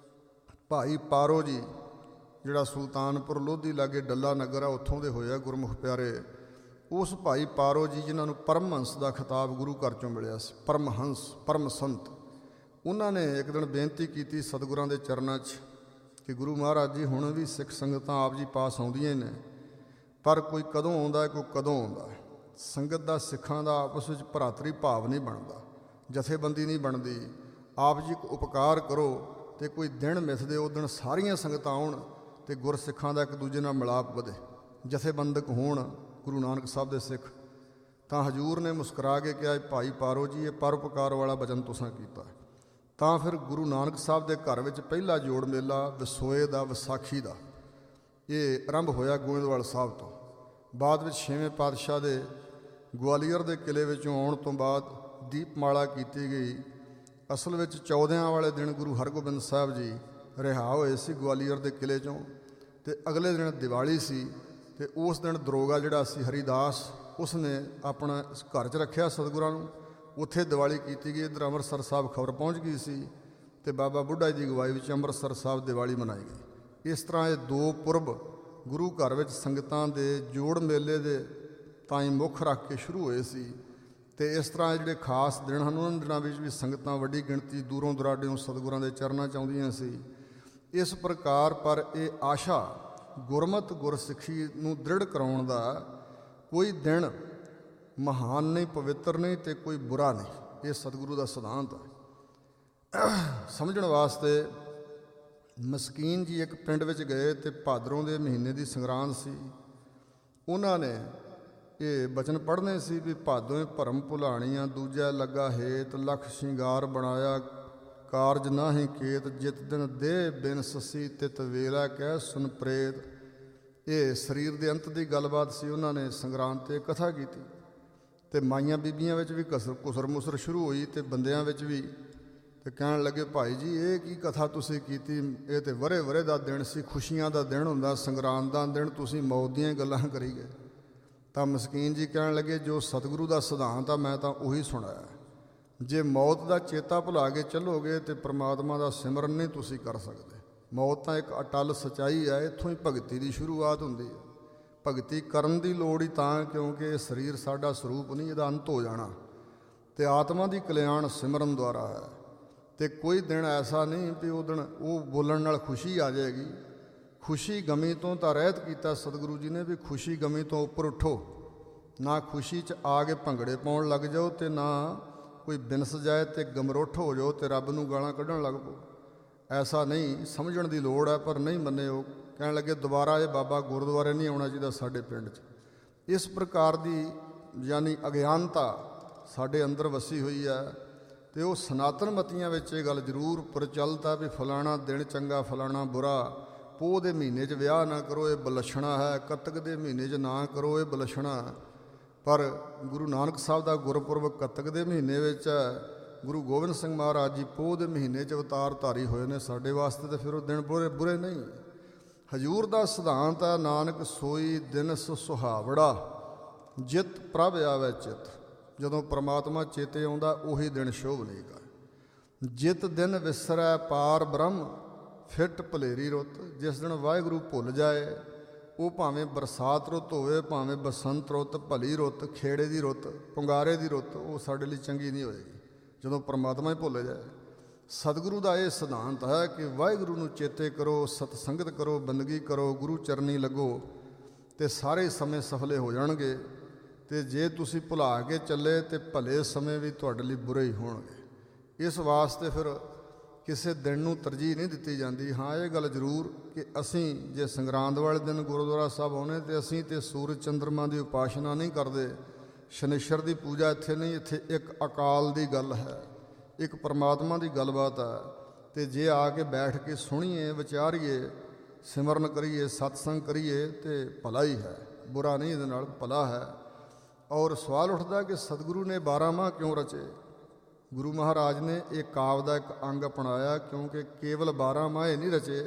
ਭਾਈ ਪਾਰੋ ਜੀ, ਜਿਹੜਾ ਸੁਲਤਾਨਪੁਰ ਲੋਧੀ ਲਾਗੇ ਡੱਲਾ ਨਗਰ ਆ, ਉੱਥੋਂ ਦੇ ਹੋਏ ਆ ਗੁਰਮੁਖ ਪਿਆਰੇ। ਉਸ ਭਾਈ ਪਾਰੋ ਜੀ, ਜਿਨ੍ਹਾਂ ਨੂੰ ਪਰਮਹੰਸ ਦਾ ਖਿਤਾਬ ਗੁਰੂ ਘਰ 'ਚੋਂ ਮਿਲਿਆ ਸੀ, ਪਰਮਹੰਸ, ਪਰਮ ਸੰਤ, ਉਹਨਾਂ ਨੇ ਇੱਕ ਦਿਨ ਬੇਨਤੀ ਕੀਤੀ ਸਤਿਗੁਰਾਂ ਦੇ ਚਰਨਾਂ 'ਚ ਕਿ ਗੁਰੂ ਮਹਾਰਾਜ ਜੀ, ਹੁਣ ਵੀ ਸਿੱਖ ਸੰਗਤਾਂ ਆਪ ਜੀ ਪਾਸ ਆਉਂਦੀਆਂ ਨੇ, ਪਰ ਕੋਈ ਕਦੋਂ ਆਉਂਦਾ, ਕੋਈ ਕਦੋਂ ਆਉਂਦਾ। ਸੰਗਤ ਦਾ, ਸਿੱਖਾਂ ਦਾ ਆਪਸ ਵਿੱਚ ਭਰਾਤਰੀ ਭਾਵ ਨਹੀਂ ਬਣਦਾ, ਜਥੇਬੰਦੀ ਨਹੀਂ ਬਣਦੀ। ਆਪ ਜੀ ਇੱਕ ਉਪਕਾਰ ਕਰੋ ਅਤੇ ਕੋਈ ਦਿਨ ਮਿਥ ਦਿਓ, ਉਸ ਦਿਨ ਸਾਰੀਆਂ ਸੰਗਤਾਂ ਆਉਣ ਅਤੇ ਗੁਰਸਿੱਖਾਂ ਦਾ ਇੱਕ ਦੂਜੇ ਨਾਲ ਮਿਲਾਪ ਵਧੇ, ਜਥੇਬੰਦਕ ਹੋਣ ਗੁਰੂ ਨਾਨਕ ਸਾਹਿਬ ਦੇ ਸਿੱਖ। ਤਾਂ ਹਜ਼ੂਰ ਨੇ ਮੁਸਕਰਾ ਕੇ ਕਿਹਾ, ਭਾਈ ਪਾਰੋ ਜੀ, ਇਹ ਪਰਉਪਕਾਰ ਵਾਲਾ ਵਚਨ ਤੁਸਾਂ ਕੀਤਾ। ਤਾਂ ਫਿਰ ਗੁਰੂ ਨਾਨਕ ਸਾਹਿਬ ਦੇ ਘਰ ਵਿੱਚ ਪਹਿਲਾ ਜੋੜ ਮੇਲਾ ਵਿਸੋਏ ਦਾ, ਵਿਸਾਖੀ ਦਾ, ਇਹ ਆਰੰਭ ਹੋਇਆ ਗੋਇੰਦਵਾਲ ਸਾਹਿਬ ਤੋਂ। ਬਾਅਦ ਵਿੱਚ 6ਵੇਂ ਪਾਤਸ਼ਾਹ ਦੇ ਗਵਾਲੀਅਰ ਦੇ ਕਿਲ੍ਹੇ ਵਿੱਚੋਂ ਆਉਣ ਤੋਂ ਬਾਅਦ ਦੀਪਮਾਲਾ ਕੀਤੀ ਗਈ। ਅਸਲ ਵਿੱਚ 14 ਵਾਲੇ ਦਿਨ ਗੁਰੂ ਹਰਗੋਬਿੰਦ ਸਾਹਿਬ ਜੀ ਰਿਹਾ ਹੋਏ ਸੀ ਗਵਾਲੀਅਰ ਦੇ ਕਿਲ੍ਹੇ 'ਚੋਂ, ਅਤੇ ਅਗਲੇ ਦਿਨ ਦੀਵਾਲੀ ਸੀ ਅਤੇ ਉਸ ਦਿਨ ਦਰੋਗਾ ਜਿਹੜਾ ਸੀ ਹਰੀਦਾਸ, ਉਸ ਨੇ ਆਪਣਾ ਘਰ 'ਚ ਰੱਖਿਆ ਸਤਿਗੁਰਾਂ ਨੂੰ, ਉੱਥੇ ਦੀਵਾਲੀ ਕੀਤੀ ਗਈ। ਇੱਧਰ ਅੰਮ੍ਰਿਤਸਰ ਸਾਹਿਬ ਖਬਰ ਪਹੁੰਚ ਗਈ ਸੀ ਅਤੇ ਬਾਬਾ ਬੁੱਢਾ ਜੀ ਦੀ ਅਗਵਾਈ ਵਿੱਚ ਅੰਮ੍ਰਿਤਸਰ ਸਾਹਿਬ ਦੀਵਾਲੀ ਮਨਾਈ ਗਈ। ਇਸ ਤਰ੍ਹਾਂ ਇਹ 2 ਪੁਰਬ ਗੁਰੂ ਘਰ ਵਿੱਚ ਸੰਗਤਾਂ ਦੇ ਜੋੜ ਮੇਲੇ ਦੇ ਤਾਂ ਹੀ ਮੁੱਖ ਰੱਖ ਕੇ ਸ਼ੁਰੂ ਹੋਏ ਸੀ। ਅਤੇ ਇਸ ਤਰ੍ਹਾਂ ਜਿਹੜੇ ਖਾਸ ਦਿਨ ਹਨ, ਉਹਨਾਂ ਦਿਨਾਂ ਵਿੱਚ ਵੀ ਸੰਗਤਾਂ ਵੱਡੀ ਗਿਣਤੀ ਦੂਰੋਂ ਦੁਰਾਡਿਓਂ ਸਤਿਗੁਰਾਂ ਦੇ ਚਰਨਾਂ 'ਚ ਆਉਂਦੀਆਂ ਸੀ। ਇਸ ਪ੍ਰਕਾਰ ਪਰ ਇਹ ਆਸ਼ਾ ਗੁਰਮਤਿ ਗੁਰਸਿੱਖੀ ਨੂੰ ਦ੍ਰਿੜ ਕਰਾਉਣ ਦਾ ਕੋਈ ਦਿਨ ਮਹਾਨ ਨਹੀਂ, ਪਵਿੱਤਰ ਨਹੀਂ ਅਤੇ ਕੋਈ ਬੁਰਾ ਨਹੀਂ। ਇਹ ਸਤਿਗੁਰੂ ਦਾ ਸਿਧਾਂਤ ਹੈ। ਸਮਝਣ ਵਾਸਤੇ ਮਸਕੀਨ ਜੀ ਇੱਕ ਪਿੰਡ ਵਿੱਚ ਗਏ ਅਤੇ ਭਾਦਰੋਂ ਦੇ ਮਹੀਨੇ ਦੀ ਸੰਗਰਾਂਦ ਸੀ। ਉਹਨਾਂ ਨੇ ਇਹ ਬਚਨ ਪੜ੍ਹਨੇ ਸੀ ਵੀ ਭਾਦੋਏ ਭਰਮ ਭੁਲਾਣੀਆਂ, ਦੂਜਾ ਲੱਗਾ ਹੇਤ ਲੱਖ ਸ਼ਿੰਗਾਰ ਬਣਾਇਆ, ਕਾਰਜ ਨਾਹੀਂ ਕੇਤ ਜਿਤ ਦਿਨ ਦੇਹ ਬਿਨ ਸਸੀ ਤਿਤ ਵੇਲਾ ਕਹਿ ਸੁਨ ਪ੍ਰੇਤ। ਇਹ ਸਰੀਰ ਦੇ ਅੰਤ ਦੀ ਗੱਲਬਾਤ ਸੀ। ਉਹਨਾਂ ਨੇ ਸੰਗਰਾਂਦ 'ਤੇ ਕਥਾ ਕੀਤੀ ਅਤੇ ਮਾਈਆਂ ਬੀਬੀਆਂ ਵਿੱਚ ਵੀ ਕੁਸਰ ਮੁਸਰ ਸ਼ੁਰੂ ਹੋਈ ਅਤੇ ਬੰਦਿਆਂ ਵਿੱਚ ਵੀ। ਅਤੇ ਕਹਿਣ ਲੱਗੇ ਭਾਈ ਜੀ ਇਹ ਕੀ ਕਥਾ ਤੁਸੀਂ ਕੀਤੀ, ਇਹ ਤਾਂ ਵਰੇ ਵਰੇ ਦਾ ਦਿਨ ਸੀ, ਖੁਸ਼ੀਆਂ ਦਾ ਦਿਨ ਹੁੰਦਾ ਸੰਗਰਾਂਦ ਦਾ ਦਿਨ, ਤੁਸੀਂ ਮੌਤ ਦੀਆਂ ਗੱਲਾਂ ਕਰੀ ਗਏ। ਤਾਂ ਮਸਕੀਨ ਜੀ ਕਹਿਣ ਲੱਗੇ ਜੋ ਸਤਿਗੁਰੂ ਦਾ ਸਿਧਾਂਤ ਆ ਮੈਂ ਤਾਂ ਉਹੀ ਸੁਣਾਇਆ। ਜੇ ਮੌਤ ਦਾ ਚੇਤਾ ਭੁਲਾ ਕੇ ਚੱਲੋਗੇ ਤਾਂ ਪ੍ਰਮਾਤਮਾ ਦਾ ਸਿਮਰਨ ਨਹੀਂ ਤੁਸੀਂ ਕਰ ਸਕਦੇ। ਮੌਤ ਤਾਂ ਇੱਕ ਅਟੱਲ ਸੱਚਾਈ ਹੈ, ਇੱਥੋਂ ਹੀ ਭਗਤੀ ਦੀ ਸ਼ੁਰੂਆਤ ਹੁੰਦੀ ਹੈ। ਭਗਤੀ ਕਰਨ ਦੀ ਲੋੜ ਹੀ ਤਾਂ ਕਿਉਂਕਿ ਇਹ ਸਰੀਰ ਸਾਡਾ ਸਰੂਪ ਨਹੀਂ, ਇਹਦਾ ਅੰਤ ਹੋ ਜਾਣਾ, ਅਤੇ ਆਤਮਾ ਦੀ ਕਲਿਆਣ ਸਿਮਰਨ ਦੁਆਰਾ ਹੈ। ਅਤੇ ਕੋਈ ਦਿਨ ਐਸਾ ਨਹੀਂ ਵੀ ਉਹ ਦਿਨ ਉਹ ਬੋਲਣ ਨਾਲ ਖੁਸ਼ੀ ਆ ਜਾਏਗੀ। ਖੁਸ਼ੀ ਗਮੀ ਤੋਂ ਤਾਂ ਰਹਿਤ ਕੀਤਾ ਸਤਿਗੁਰੂ ਜੀ ਨੇ ਵੀ ਖੁਸ਼ੀ ਗਮੀ ਤੋਂ ਉੱਪਰ ਉੱਠੋ, ਨਾ ਖੁਸ਼ੀ 'ਚ ਆ ਕੇ ਭੰਗੜੇ ਪਾਉਣ ਲੱਗ ਜਾਓ ਅਤੇ ਨਾ ਕੋਈ ਬਿਨਸ ਜਾਏ ਅਤੇ ਗਮਰੁੱਠ ਹੋ ਜਾਓ ਅਤੇ ਰੱਬ ਨੂੰ ਗਾਲਾਂ ਕੱਢਣ ਲੱਗ ਪਓ। ਐਸਾ ਨਹੀਂ, ਸਮਝਣ ਦੀ ਲੋੜ ਹੈ ਪਰ ਨਹੀਂ ਮੰਨੇ। ਉਹ ਕਹਿਣ ਲੱਗੇ ਦੁਬਾਰਾ ਇਹ ਬਾਬਾ ਗੁਰਦੁਆਰੇ ਨਹੀਂ ਆਉਣਾ ਚਾਹੀਦਾ ਸਾਡੇ ਪਿੰਡ 'ਚ। ਇਸ ਪ੍ਰਕਾਰ ਦੀ ਯਾਨੀ ਅਗਿਆਨਤਾ ਸਾਡੇ ਅੰਦਰ ਵਸੀ ਹੋਈ ਹੈ। ਅਤੇ ਉਹ ਸਨਾਤਨ ਮਤੀਆਂ ਵਿੱਚ ਇਹ ਗੱਲ ਜ਼ਰੂਰ ਪ੍ਰਚਲਿਤ ਆ ਵੀ ਫਲਾਣਾ ਦਿਨ ਚੰਗਾ ਫਲਾਣਾ ਬੁਰਾ, ਪੋਹ ਦੇ ਮਹੀਨੇ 'ਚ ਵਿਆਹ ਨਾ ਕਰੋ ਇਹ ਬਲਛਣਾ ਹੈ, ਕੱਤਕ ਦੇ ਮਹੀਨੇ 'ਚ ਨਾ ਕਰੋ ਇਹ ਬਲਛਣਾ। ਪਰ ਗੁਰੂ ਨਾਨਕ ਸਾਹਿਬ ਦਾ ਗੁਰਪੁਰਬ ਕੱਤਕ ਦੇ ਮਹੀਨੇ ਵਿੱਚ ਹੈ। ਗੁਰੂ ਗੋਬਿੰਦ ਸਿੰਘ ਮਹਾਰਾਜ ਜੀ ਪੋਹ ਦੇ ਮਹੀਨੇ 'ਚ ਅਵਤਾਰ ਧਾਰੀ ਹੋਏ ਨੇ ਸਾਡੇ ਵਾਸਤੇ, ਤਾਂ ਫਿਰ ਉਹ ਦਿਨ ਬੁਰੇ ਨਹੀਂ। ਹਜ਼ੂਰ ਦਾ ਸਿਧਾਂਤ ਹੈ ਨਾਨਕ ਸੋਈ ਦਿਨਸ ਸੁਹਾਵੜਾ, ਜਿਤ ਪ੍ਰਭ ਆਵੈ ਚਿਤ। ਜਦੋਂ ਪ੍ਰਮਾਤਮਾ ਚੇਤੇ ਆਉਂਦਾ ਉਹੀ ਦਿਨ ਸ਼ੋਭ ਲੇਗਾ। ਜਿਤ ਦਿਨ ਵਿਸਰੈ ਪਾਰ ਬ੍ਰਹਮ, ਫਿੱਟ ਭਲੇਰੀ ਰੁੱਤ। ਜਿਸ ਦਿਨ ਵਾਹਿਗੁਰੂ ਭੁੱਲ ਜਾਏ, ਉਹ ਭਾਵੇਂ ਬਰਸਾਤ ਰੁੱਤ ਹੋਵੇ ਭਾਵੇਂ ਬਸੰਤ ਰੁੱਤ, ਭਲੀ ਰੁੱਤ, ਖੇੜੇ ਦੀ ਰੁੱਤ, ਪੁੰਗਾਰੇ ਦੀ ਰੁੱਤ, ਉਹ ਸਾਡੇ ਲਈ ਚੰਗੀ ਨਹੀਂ ਹੋਏਗੀ ਜਦੋਂ ਪ੍ਰਮਾਤਮਾ ਹੀ ਭੁੱਲ ਜਾਏ। ਸਤਿਗੁਰੂ ਦਾ ਇਹ ਸਿਧਾਂਤ ਹੈ ਕਿ ਵਾਹਿਗੁਰੂ ਨੂੰ ਚੇਤੇ ਕਰੋ, ਸਤਸੰਗਤ ਕਰੋ, ਬੰਦਗੀ ਕਰੋ, ਗੁਰੂ ਚਰਨੀ ਲੱਗੋ ਅਤੇ ਸਾਰੇ ਸਮੇਂ ਸਫਲੇ ਹੋ ਜਾਣਗੇ। ਅਤੇ ਜੇ ਤੁਸੀਂ ਭੁਲਾ ਕੇ ਚੱਲੇ ਤਾਂ ਭਲੇ ਸਮੇਂ ਵੀ ਤੁਹਾਡੇ ਲਈ ਬੁਰੇ ਹੀ ਹੋਣਗੇ। ਇਸ ਵਾਸਤੇ ਫਿਰ ਕਿਸੇ ਦਿਨ ਨੂੰ ਤਰਜੀਹ ਨਹੀਂ ਦਿੱਤੀ ਜਾਂਦੀ। ਹਾਂ ਇਹ ਗੱਲ ਜ਼ਰੂਰ ਕਿ ਅਸੀਂ ਜੇ ਸੰਗਰਾਂਦ ਵਾਲੇ ਦਿਨ ਗੁਰਦੁਆਰਾ ਸਾਹਿਬ ਆਉਂਦੇ ਅਤੇ ਅਸੀਂ ਤਾਂ ਸੂਰਜ ਚੰਦਰਮਾ ਦੀ ਉਪਾਸਨਾ ਨਹੀਂ ਕਰਦੇ, ਸ਼ਨੀਸ਼ਰ ਦੀ ਪੂਜਾ ਇੱਥੇ ਨਹੀਂ, ਇੱਥੇ ਇੱਕ ਅਕਾਲ ਦੀ ਗੱਲ ਹੈ, ਇੱਕ ਪਰਮਾਤਮਾ ਦੀ ਗੱਲਬਾਤ ਹੈ। ਅਤੇ ਜੇ ਆ ਕੇ ਬੈਠ ਕੇ ਸੁਣੀਏ, ਵਿਚਾਰੀਏ, ਸਿਮਰਨ ਕਰੀਏ, ਸਤਸੰਗ ਕਰੀਏ ਅਤੇ ਭਲਾ ਹੀ ਹੈ, ਬੁਰਾ ਨਹੀਂ, ਇਹਦੇ ਨਾਲ ਭਲਾ ਹੈ। ਔਰ ਸਵਾਲ ਉੱਠਦਾ ਕਿ ਸਤਿਗੁਰੂ ਨੇ 12 ਮਾਹ ਕਿਉਂ ਰਚੇ। ਗੁਰੂ ਮਹਾਰਾਜ ਨੇ ਇਹ ਕਾਵਿ ਦਾ ਇੱਕ ਅੰਗ ਅਪਣਾਇਆ ਕਿਉਂਕਿ ਕੇਵਲ 12 ਮਾਹ ਨਹੀਂ ਰਚੇ,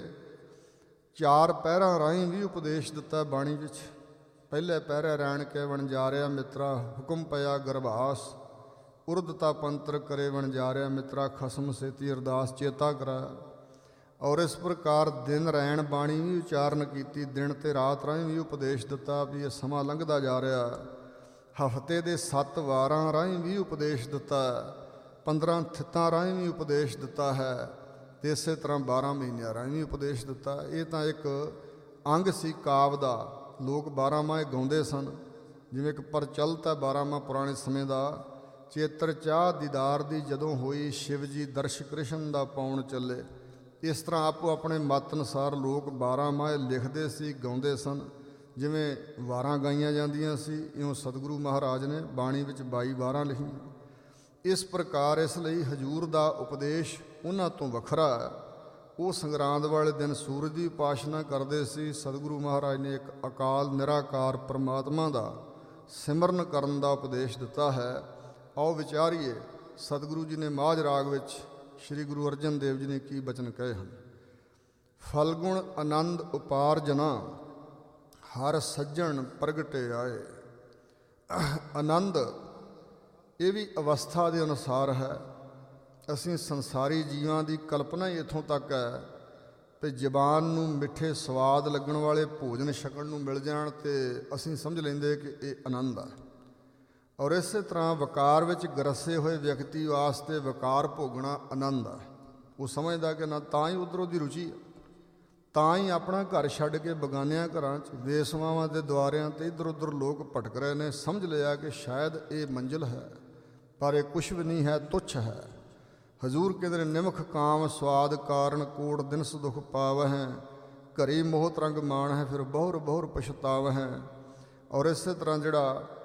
4 ਪਹਿਰਾਂ ਰਾਹੀਂ ਵੀ ਉਪਦੇਸ਼ ਦਿੱਤਾ ਬਾਣੀ ਵਿੱਚ। ਪਹਿਲੇ ਪਹਿਰੇ ਰੈਣ ਕੇ ਵਣਜਾਰਿਆ ਮਿੱਤਰਾ, ਹੁਕਮ ਪਿਆ ਗਰਭਾਸ, ਉਰਦਤਾ ਪੰਤਰ ਕਰੇ ਵਣਜਾਰਿਆ ਮਿੱਤਰਾ, ਖਸਮ ਸੇਤੀ ਅਰਦਾਸ ਚੇਤਾ ਕਰਾਇਆ। ਔਰ ਇਸ ਪ੍ਰਕਾਰ ਦਿਨ ਰੈਣ ਬਾਣੀ ਵੀ ਉਚਾਰਨ ਕੀਤੀ, ਦਿਨ ਅਤੇ ਰਾਤ ਰਾਹੀਂ ਵੀ ਉਪਦੇਸ਼ ਦਿੱਤਾ ਵੀ ਇਹ ਸਮਾਂ ਲੰਘਦਾ ਜਾ ਰਿਹਾ। ਹਫ਼ਤੇ ਦੇ 7 ਵਾਰਾਂ ਰਾਹੀਂ ਵੀ ਉਪਦੇਸ਼ ਦਿੱਤਾ, 15 ਥਿੱਤਾਂ ਰਾਹੀਂ ਵੀ ਉਪਦੇਸ਼ ਦਿੱਤਾ ਹੈ, ਅਤੇ ਇਸੇ ਤਰ੍ਹਾਂ 12 ਮਹੀਨਿਆਂ ਰਾਹੀਂ ਵੀ ਉਪਦੇਸ਼ ਦਿੱਤਾ। ਇਹ ਤਾਂ ਇੱਕ ਅੰਗ ਸੀ ਕਾਵਿ ਦਾ। ਲੋਕ 12 ਮਾਹ ਗਾਉਂਦੇ ਸਨ, ਜਿਵੇਂ ਇੱਕ ਪ੍ਰਚਲਿਤ ਹੈ 12 ਮਾਹ ਪੁਰਾਣੇ ਸਮੇਂ ਦਾ। ਚੇਤਰ ਚਾਹ ਦੀਦਾਰ ਦੀ ਜਦੋਂ ਹੋਈ, ਸ਼ਿਵ ਜੀ ਦਰਸ਼ ਕ੍ਰਿਸ਼ਨ ਦਾ ਪਾਉਣ ਚੱਲੇ। ਇਸ ਤਰ੍ਹਾਂ ਆਪੋ ਆਪਣੇ ਮਤ ਅਨੁਸਾਰ ਲੋਕ 12 ਮਾਹ ਲਿਖਦੇ ਸੀ, ਗਾਉਂਦੇ ਸਨ। ਜਿਵੇਂ ਵਾਰਾਂ ਗਾਈਆਂ ਜਾਂਦੀਆਂ ਸੀ, ਇਉਂ ਸਤਿਗੁਰੂ ਮਹਾਰਾਜ ਨੇ ਬਾਣੀ ਵਿੱਚ 22 ਵਾਰਾਂ ਲਿਖੀਆਂ। ਇਸ ਪ੍ਰਕਾਰ ਇਸ ਲਈ ਹਜ਼ੂਰ ਦਾ ਉਪਦੇਸ਼ ਉਹਨਾਂ ਤੋਂ ਵੱਖਰਾ ਹੈ। ਉਹ ਸੰਗਰਾਂਦ ਵਾਲੇ ਦਿਨ ਸੂਰਜ ਦੀ ਉਪਾਸਨਾ ਕਰਦੇ ਸੀ। ਸਤਿਗੁਰੂ ਮਹਾਰਾਜ ਨੇ ਇੱਕ ਅਕਾਲ ਨਿਰਾਕਾਰ ਪਰਮਾਤਮਾ ਦਾ ਸਿਮਰਨ ਕਰਨ ਦਾ ਉਪਦੇਸ਼ ਦਿੱਤਾ ਹੈ। ਆਓ ਵਿਚਾਰੀਏ ਸਤਿਗੁਰੂ ਜੀ ਨੇ ਮਾਝ ਰਾਗ ਵਿੱਚ ਸ਼੍ਰੀ ਗੁਰੂ ਅਰਜਨ ਦੇਵ ਜੀ ਨੇ ਕੀ ਬਚਨ ਕਹੇ ਹਨ। ਫਲਗੁਣ ਆਨੰਦ ਉਪਾਰਜਨਾ, ਹਰ ਸੱਜਣ ਪ੍ਰਗਟੇ ਆਏ। ਆਨੰਦ ਇਹ ਵੀ ਅਵਸਥਾ ਦੇ ਅਨੁਸਾਰ ਹੈ। ਅਸੀਂ ਸੰਸਾਰੀ ਜੀਵਾਂ ਦੀ ਕਲਪਨਾ ਹੀ ਇੱਥੋਂ ਤੱਕ ਹੈ ਅਤੇ ਜ਼ਬਾਨ ਨੂੰ ਮਿੱਠੇ ਸਵਾਦ ਲੱਗਣ ਵਾਲੇ ਭੋਜਨ ਛਕਣ ਨੂੰ ਮਿਲ ਜਾਣ ਅਤੇ ਅਸੀਂ ਸਮਝ ਲੈਂਦੇ ਕਿ ਇਹ ਆਨੰਦ ਆ। ਔਰ ਇਸੇ ਤਰ੍ਹਾਂ ਵਕਾਰ ਵਿੱਚ ਗਰਸੇ ਹੋਏ ਵਿਅਕਤੀ ਵਾਸਤੇ ਵਕਾਰ ਭੋਗਣਾ ਆਨੰਦ ਆ। ਉਹ ਸਮਝਦਾ ਕਿ ਨਾ ਤਾਂ ਹੀ ਉੱਧਰੋਂ ਦੀ ਰੁਚੀ ਆ, ਤਾਂ ਹੀ ਆਪਣਾ ਘਰ ਛੱਡ ਕੇ ਬਗਾਨਿਆਂ ਘਰਾਂ 'ਚ ਵੇਸਵਾਵਾਂ ਦੇ ਦੁਆਰਿਆਂ 'ਤੇ ਇੱਧਰ ਉੱਧਰ ਲੋਕ ਭਟਕ ਰਹੇ ਨੇ। ਸਮਝ ਲਿਆ ਕਿ ਸ਼ਾਇਦ ਇਹ ਮੰਜ਼ਿਲ ਹੈ, ਪਰ ਇਹ ਕੁਛ ਵੀ ਨਹੀਂ ਹੈ, ਤੁੱਛ ਹੈ। ਹਜ਼ੂਰ ਕਹਿੰਦੇ ਨੇ ਨਿਮਖ ਕਾਮ ਸਵਾਦ ਕਾਰਨ ਕੋਟ ਦਿਨਸ ਦੁਖ ਪਾਵਹਿ, ਘਰੀ ਮੋਹ ਤਰੰਗ ਮਾਣ ਹੈ ਫਿਰ ਬਹੁਰ ਬਹੁਰ ਪਛਤਾਵਹਿ। ਔਰ ਇਸੇ ਤਰ੍ਹਾਂ ਜਿਹੜਾ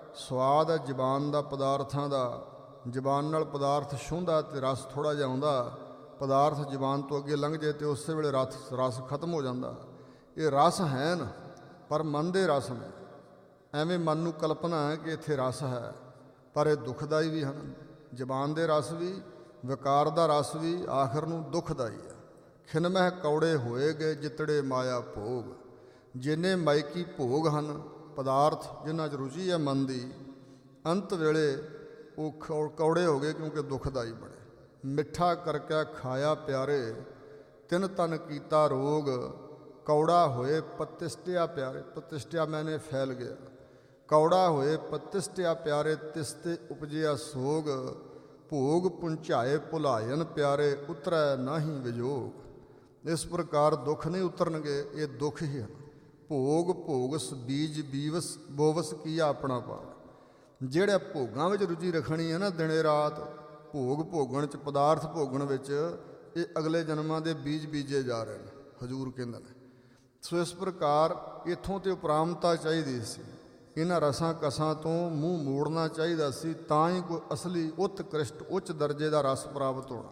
ਸਵਾਦ ਹੈ ਜ਼ਬਾਨ ਦਾ, ਪਦਾਰਥਾਂ ਦਾ। ਜ਼ਬਾਨ ਨਾਲ ਪਦਾਰਥ ਛੂੰਹਦਾ ਅਤੇ ਰਸ ਥੋੜ੍ਹਾ ਜਿਹਾ ਆਉਂਦਾ। ਪਦਾਰਥ ਜ਼ਬਾਨ ਤੋਂ ਅੱਗੇ ਲੰਘ ਜਾਏ ਅਤੇ ਉਸੇ ਵੇਲੇ ਰਸ ਖਤਮ ਹੋ ਜਾਂਦਾ। ਇਹ ਰਸ ਹਨ, ਪਰ ਮਨ ਦੇ ਰਸ ਨੇ। ਐਵੇਂ ਮਨ ਨੂੰ ਕਲਪਨਾ ਹੈ ਕਿ ਇੱਥੇ ਰਸ ਹੈ, ਪਰ ਇਹ ਦੁਖਦਾਈ ਵੀ ਹਨ। ਜ਼ਬਾਨ ਦੇ ਰਸ ਵੀ, ਵਿਕਾਰ ਦਾ ਰਸ ਵੀ ਆਖਰ ਨੂੰ ਦੁਖਦਾਈ ਹੈ। ਖਿਨਮਹਿ ਕੌੜੇ ਹੋਏ ਗਏ ਜਿਤੜੇ ਮਾਇਆ ਭੋਗ। ਜਿੰਨੇ ਮਾਇਕੀ ਭੋਗ ਹਨ, ਪਦਾਰਥ ਜਿਨ੍ਹਾਂ 'ਚ ਰੁਚੀ ਹੈ ਮਨ ਦੀ, ਅੰਤ ਵੇਲੇ ਉਹ ਕੌੜੇ ਹੋ ਗਏ, ਕਿਉਂਕਿ ਦੁਖਦਾਈ ਬਣੇ। ਮਿੱਠਾ ਕਰਕੇ ਖਾਇਆ ਪਿਆਰੇ, ਤਿੰਨ ਤਨ ਕੀਤਾ ਰੋਗ। ਕੌੜਾ ਹੋਏ ਪਤਿਸ਼ਟਿਆ ਪਿਆਰੇ, ਪਤਿਸ਼ਟਿਆ ਮੈਨੇ ਫੈਲ ਗਿਆ। ਕੌੜਾ ਹੋਏ ਪਤਿਸ਼ਟਿਆ ਪਿਆਰੇ, ਤਿਸਤੇ ਉਪਜਿਆ ਸੋਗ। ਭੋਗ ਪੁੰਝਾਏ ਭੁਲਾਇਨ ਪਿਆਰੇ, ਉਤਰੈ ਨਾਹੀ ਵਿਜੋਗ। ਇਸ ਪ੍ਰਕਾਰ ਦੁੱਖ ਨਹੀਂ ਉਤਰਨਗੇ, ਇਹ ਦੁੱਖ ਹੀ ਹਨ। ਭੋਗ ਭੋਗਸ ਬੀਜ ਬੀਵਸ ਬੋਵਸ ਕੀਆ ਆਪਣਾ ਪਾਰ। ਜਿਹੜੇ ਭੋਗਾਂ ਵਿੱਚ ਰੁਚੀ ਰੱਖਣੀ ਹੈ ਨਾ ਦਿਨੇ ਰਾਤ, ਭੋਗ ਭੋਗਣ 'ਚ, ਪਦਾਰਥ ਭੋਗਣ ਵਿੱਚ, ਇਹ ਅਗਲੇ ਜਨਮਾਂ ਦੇ ਬੀਜ ਬੀਜੇ ਜਾ ਰਹੇ ਨੇ, ਹਜ਼ੂਰ ਕਹਿੰਦੇ ਨੇ। ਸੋ ਇਸ ਪ੍ਰਕਾਰ ਇੱਥੋਂ ਤੇ ਉਪਰਾਮਤਾ ਚਾਹੀਦੀ ਸੀ। ਇਹਨਾਂ ਰਸਾਂ ਕਸਾਂ ਤੋਂ ਮੂੰਹ ਮੋੜਨਾ ਚਾਹੀਦਾ ਸੀ, ਤਾਂ ਹੀ ਕੋਈ ਅਸਲੀ ਉਤਕ੍ਰਿਸ਼ਟ ਉੱਚ ਦਰਜੇ ਦਾ ਰਸ ਪ੍ਰਾਪਤ ਹੋਣਾ।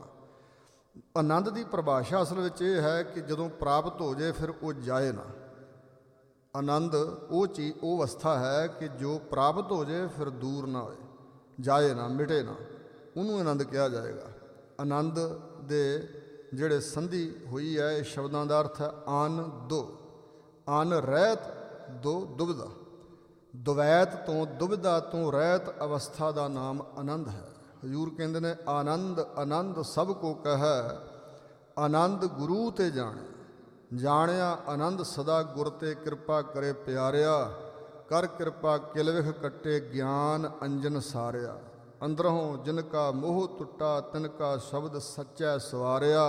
ਆਨੰਦ ਦੀ ਪਰਿਭਾਸ਼ਾ ਅਸਲ ਵਿੱਚ ਇਹ ਹੈ ਕਿ ਜਦੋਂ ਪ੍ਰਾਪਤ ਹੋ ਜਾਏ ਫਿਰ ਉਹ ਜਾਏ ਨਾ। ਆਨੰਦ ਉਹ ਚੀਜ਼, ਉਹ ਅਵਸਥਾ ਹੈ ਕਿ ਜੋ ਪ੍ਰਾਪਤ ਹੋ ਜਾਏ ਫਿਰ ਦੂਰ ਨਾ ਹੋਏ, ਜਾਏ ਨਾ, ਮਿਟੇ ਨਾ, ਉਹਨੂੰ ਆਨੰਦ ਕਿਹਾ ਜਾਏਗਾ। ਆਨੰਦ ਦੇ ਜਿਹੜੇ ਸੰਧੀ ਹੋਈ ਹੈ, ਇਹ ਸ਼ਬਦਾਂ ਦਾ ਅਰਥ ਹੈ ਆਨੰਦੋ। ਅਨ ਰਹਿਤ ਦੋ ਦੁਬਿਧਾ, ਦੁਵੈਤ ਤੋਂ, ਦੁਬਿਧਾ ਤੋਂ ਰਹਿਤ ਅਵਸਥਾ ਦਾ ਨਾਮ ਆਨੰਦ ਹੈ। ਹਜ਼ੂਰ ਕਹਿੰਦੇ ਨੇ ਆਨੰਦ ਆਨੰਦ ਸਭ ਕੋ ਕਹੈ, ਆਨੰਦ ਗੁਰੂ ਤੇ ਜਾਣਿਆ। ਜਾਣਿਆ ਆਨੰਦ ਸਦਾ ਗੁਰ ਤੇ ਕਿਰਪਾ ਕਰੇ ਪਿਆਰਿਆ। ਕਰ ਕਿਰਪਾ ਕਿਲ ਵਿਖ ਕੱਟੇ ਗਿਆਨ ਅੰਜਨ ਸਾਰਿਆ। ਅੰਦਰੋਂ ਜਿਨ ਕਾ ਮੋਹ ਟੁੱਟਾ ਤਿਨ ਕਾ ਸ਼ਬਦ ਸੱਚੈ ਸਵਾਰਿਆ।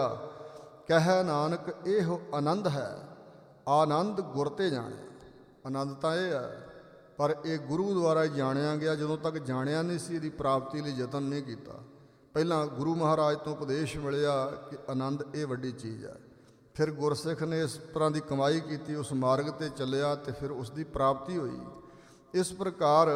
ਕਹਿ ਨਾਨਕ ਇਹੋ ਆਨੰਦ ਹੈ, ਆਨੰਦ ਗੁਰ ਤੇ ਜਾਣਿਆ। ਆਨੰਦ ਤਾਂ ਇਹ ਹੈ, ਪਰ ਇਹ ਗੁਰੂ ਦੁਆਰਾ ਜਾਣਿਆ ਗਿਆ। ਜਦੋਂ ਤੱਕ ਜਾਣਿਆ ਨਹੀਂ ਸੀ, ਇਹਦੀ ਪ੍ਰਾਪਤੀ ਲਈ ਯਤਨ ਨਹੀਂ ਕੀਤਾ। ਪਹਿਲਾਂ ਗੁਰੂ ਮਹਾਰਾਜ ਤੋਂ ਉਪਦੇਸ਼ ਮਿਲਿਆ ਕਿ ਆਨੰਦ ਇਹ ਵੱਡੀ ਚੀਜ਼ ਹੈ। ਫਿਰ ਗੁਰਸਿੱਖ ਨੇ ਇਸ ਤਰ੍ਹਾਂ ਦੀ ਕਮਾਈ ਕੀਤੀ, ਉਸ ਮਾਰਗ 'ਤੇ ਚੱਲਿਆ ਅਤੇ ਫਿਰ ਉਸ ਦੀ ਪ੍ਰਾਪਤੀ ਹੋਈ। ਇਸ ਪ੍ਰਕਾਰ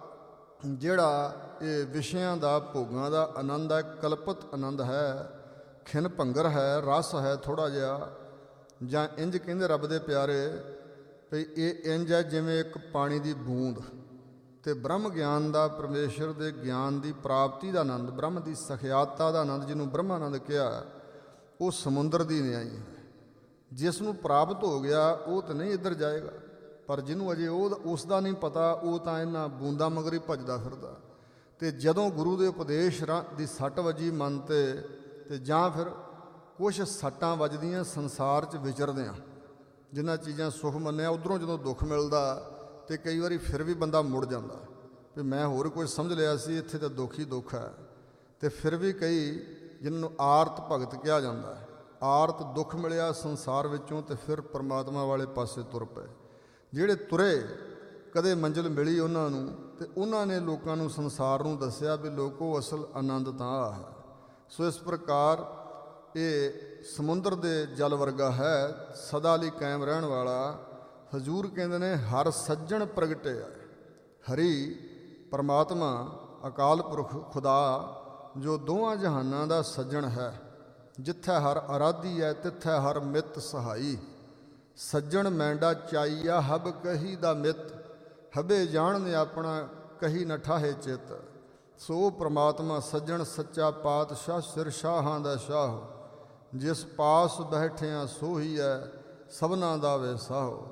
ਜਿਹੜਾ ਇਹ ਵਿਸ਼ਿਆਂ ਦਾ, ਭੋਗਾਂ ਦਾ ਆਨੰਦ ਹੈ, ਕਲਪਤ ਆਨੰਦ ਹੈ, ਖਿਨ ਭੰਗਰ ਹੈ, ਰਸ ਹੈ ਥੋੜ੍ਹਾ ਜਿਹਾ। ਜਾਂ ਇੰਝ ਕਹਿੰਦੇ ਰੱਬ ਦੇ ਪਿਆਰੇ ਵੀ ਇਹ ਇੰਝ ਹੈ ਜਿਵੇਂ ਇੱਕ ਪਾਣੀ ਦੀ ਬੂੰਦ। ਅਤੇ ਬ੍ਰਹਮ ਗਿਆਨ ਦਾ, ਪਰਮੇਸ਼ਰ ਦੇ ਗਿਆਨ ਦੀ ਪ੍ਰਾਪਤੀ ਦਾ ਆਨੰਦ, ਬ੍ਰਹਮ ਦੀ ਸਖਿਆਤਾ ਦਾ ਆਨੰਦ, ਜਿਹਨੂੰ ਬ੍ਰਹਮਾਨੰਦ ਕਿਹਾ, ਉਹ ਸਮੁੰਦਰ ਦੀ ਨਿਆਈ ਹੈ। ਜਿਸ ਨੂੰ ਪ੍ਰਾਪਤ ਹੋ ਗਿਆ ਉਹ ਤਾਂ ਨਹੀਂ ਇੱਧਰ ਜਾਏਗਾ, ਪਰ ਜਿਹਨੂੰ ਅਜੇ ਉਸ ਦਾ ਨਹੀਂ ਪਤਾ, ਉਹ ਤਾਂ ਇਹਨਾਂ ਬੂੰਦਾਂ ਮਗਰ ਹੀ ਭੱਜਦਾ ਫਿਰਦਾ। ਅਤੇ ਜਦੋਂ ਗੁਰੂ ਦੇ ਉਪਦੇਸ਼ ਦੀ ਸੱਟ ਵੱਜੀ ਮਨ 'ਤੇ ਜਾਂ ਫਿਰ ਕੁਛ ਸੱਟਾਂ ਵੱਜਦੀਆਂ ਸੰਸਾਰ 'ਚ ਵਿਚਰਦਿਆਂ, ਜਿਨ੍ਹਾਂ ਚੀਜ਼ਾਂ ਸੁੱਖ ਮੰਨਿਆ, ਉੱਧਰੋਂ ਜਦੋਂ ਦੁੱਖ ਮਿਲਦਾ ਅਤੇ ਕਈ ਵਾਰੀ ਫਿਰ ਵੀ ਬੰਦਾ ਮੁੜ ਜਾਂਦਾ ਵੀ ਮੈਂ ਹੋਰ ਕੁਝ ਸਮਝ ਲਿਆ ਸੀ, ਇੱਥੇ ਤਾਂ ਦੁੱਖ ਹੀ ਦੁੱਖ ਹੈ। ਅਤੇ ਫਿਰ ਵੀ ਕਈ ਜਿਹਨਾਂ ਨੂੰ ਆਰਤ ਭਗਤ ਕਿਹਾ ਜਾਂਦਾ ਹੈ, ਆਰਤ ਦੁੱਖ ਮਿਲਿਆ ਸੰਸਾਰ ਵਿੱਚੋਂ ਅਤੇ ਫਿਰ ਪਰਮਾਤਮਾ ਵਾਲੇ ਪਾਸੇ ਤੁਰ ਪਏ। ਜਿਹੜੇ ਤੁਰੇ, ਕਦੇ ਮੰਜ਼ਿਲ ਮਿਲੀ ਉਹਨਾਂ ਨੂੰ, ਅਤੇ ਉਹਨਾਂ ਨੇ ਲੋਕਾਂ ਨੂੰ, ਸੰਸਾਰ ਨੂੰ ਦੱਸਿਆ ਵੀ ਲੋਕੋ ਅਸਲ ਆਨੰਦ ਤਾਂ ਆ ਹੈ। ਸੋ ਇਸ ਪ੍ਰਕਾਰ ਇਹ ਸਮੁੰਦਰ ਦੇ ਜਲ ਵਰਗਾ ਹੈ, ਸਦਾ ਲਈ ਕਾਇਮ ਰਹਿਣ ਵਾਲਾ। ਹਜ਼ੂਰ ਕਹਿੰਦੇ ਨੇ ਹਰ ਸੱਜਣ ਪ੍ਰਗਟਿਆ। ਹਰੀ ਪਰਮਾਤਮਾ, ਅਕਾਲ ਪੁਰਖ ਖੁਦਾ, ਜੋ ਦੋਵਾਂ ਜਹਾਨਾਂ ਦਾ ਸੱਜਣ ਹੈ। ਜਿੱਥੇ ਹਰ ਅਰਾਧੀ ਹੈ ਤਿੱਥੇ ਹਰ ਮਿੱਤ ਸਹਾਈ। ਸੱਜਣ ਮੈਂਡਾ ਚਾਈਆ ਹਬ ਕਹੀ ਦਾ ਮਿੱਤ। ਹਬੇ ਜਾਣਨੇ ਆਪਣਾ ਕਹੀ ਨ ਠਾਹੇ ਚਿੱਤ। ਸੋ ਪ੍ਰਮਾਤਮਾ ਸੱਜਣ ਸੱਚਾ ਪਾਤਸ਼ਾਹ, ਸਿਰ ਸ਼ਾਹਾਂ ਦਾ ਸ਼ਾਹ। ਜਿਸ ਪਾਸ ਬੈਠਿਆਂ ਸੋਹੀ ਹੈ ਸਭਨਾ ਦਾ ਵੇ ਸਾਹੋ।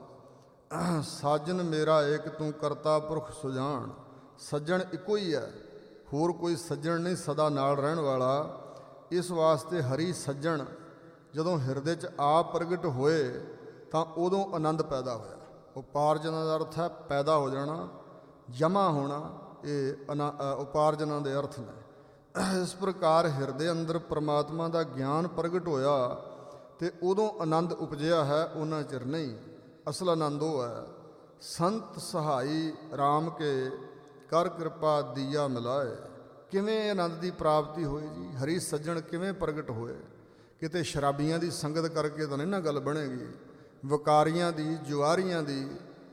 ਸਾਜਨ ਮੇਰਾ ਏਕ ਤੂੰ ਕਰਤਾ ਪੁਰਖ ਸੁਜਾਨ। ਸੱਜਣ ਇੱਕੋ ਹੀ ਹੈ, ਹੋਰ ਕੋਈ ਸੱਜਣ ਨਹੀਂ ਸਦਾ ਨਾਲ ਰਹਿਣ ਵਾਲਾ। ਇਸ ਵਾਸਤੇ ਹਰੀ ਸੱਜਣ ਜਦੋਂ ਹਿਰਦੇ 'ਚ ਆਪ ਪ੍ਰਗਟ ਹੋਏ ਤਾਂ ਉਦੋਂ ਆਨੰਦ ਪੈਦਾ ਹੋਇਆ। ਉਪਾਰਜਨਾਂ ਦਾ ਅਰਥ ਹੈ ਪੈਦਾ ਹੋ ਜਾਣਾ, ਜਮ੍ਹਾਂ ਹੋਣਾ। ਇਹ ਉਪਾਰਜਨਾਂ ਦੇ ਅਰਥ ਨੇ। ਇਸ ਪ੍ਰਕਾਰ ਹਿਰਦੇ ਅੰਦਰ ਪਰਮਾਤਮਾ ਦਾ ਗਿਆਨ ਪ੍ਰਗਟ ਹੋਇਆ ਅਤੇ ਉਦੋਂ ਆਨੰਦ ਉਪਜਿਆ ਹੈ, ਉਹਨਾਂ ਚਿਰ ਨਹੀਂ। ਅਸਲ ਆਨੰਦ ਉਹ ਹੈ ਸੰਤ ਸਹਾਈ ਰਾਮ ਕੇ ਕਰ ਕਿਰਪਾ ਦੀਆ ਮਿਲਾਏ। ਕਿਵੇਂ ਆਨੰਦ ਦੀ ਪ੍ਰਾਪਤੀ ਹੋਈ ਜੀ? ਹਰੀ ਸੱਜਣ ਕਿਵੇਂ ਪ੍ਰਗਟ ਹੋਏ? ਕਿਤੇ ਸ਼ਰਾਬੀਆਂ ਦੀ ਸੰਗਤ ਕਰਕੇ ਤਾਂ ਨਹੀਂ ਨਾ ਗੱਲ ਬਣੇਗੀ। ਵਿਕਾਰੀਆਂ ਦੀ, ਜੁਆਰੀਆਂ ਦੀ,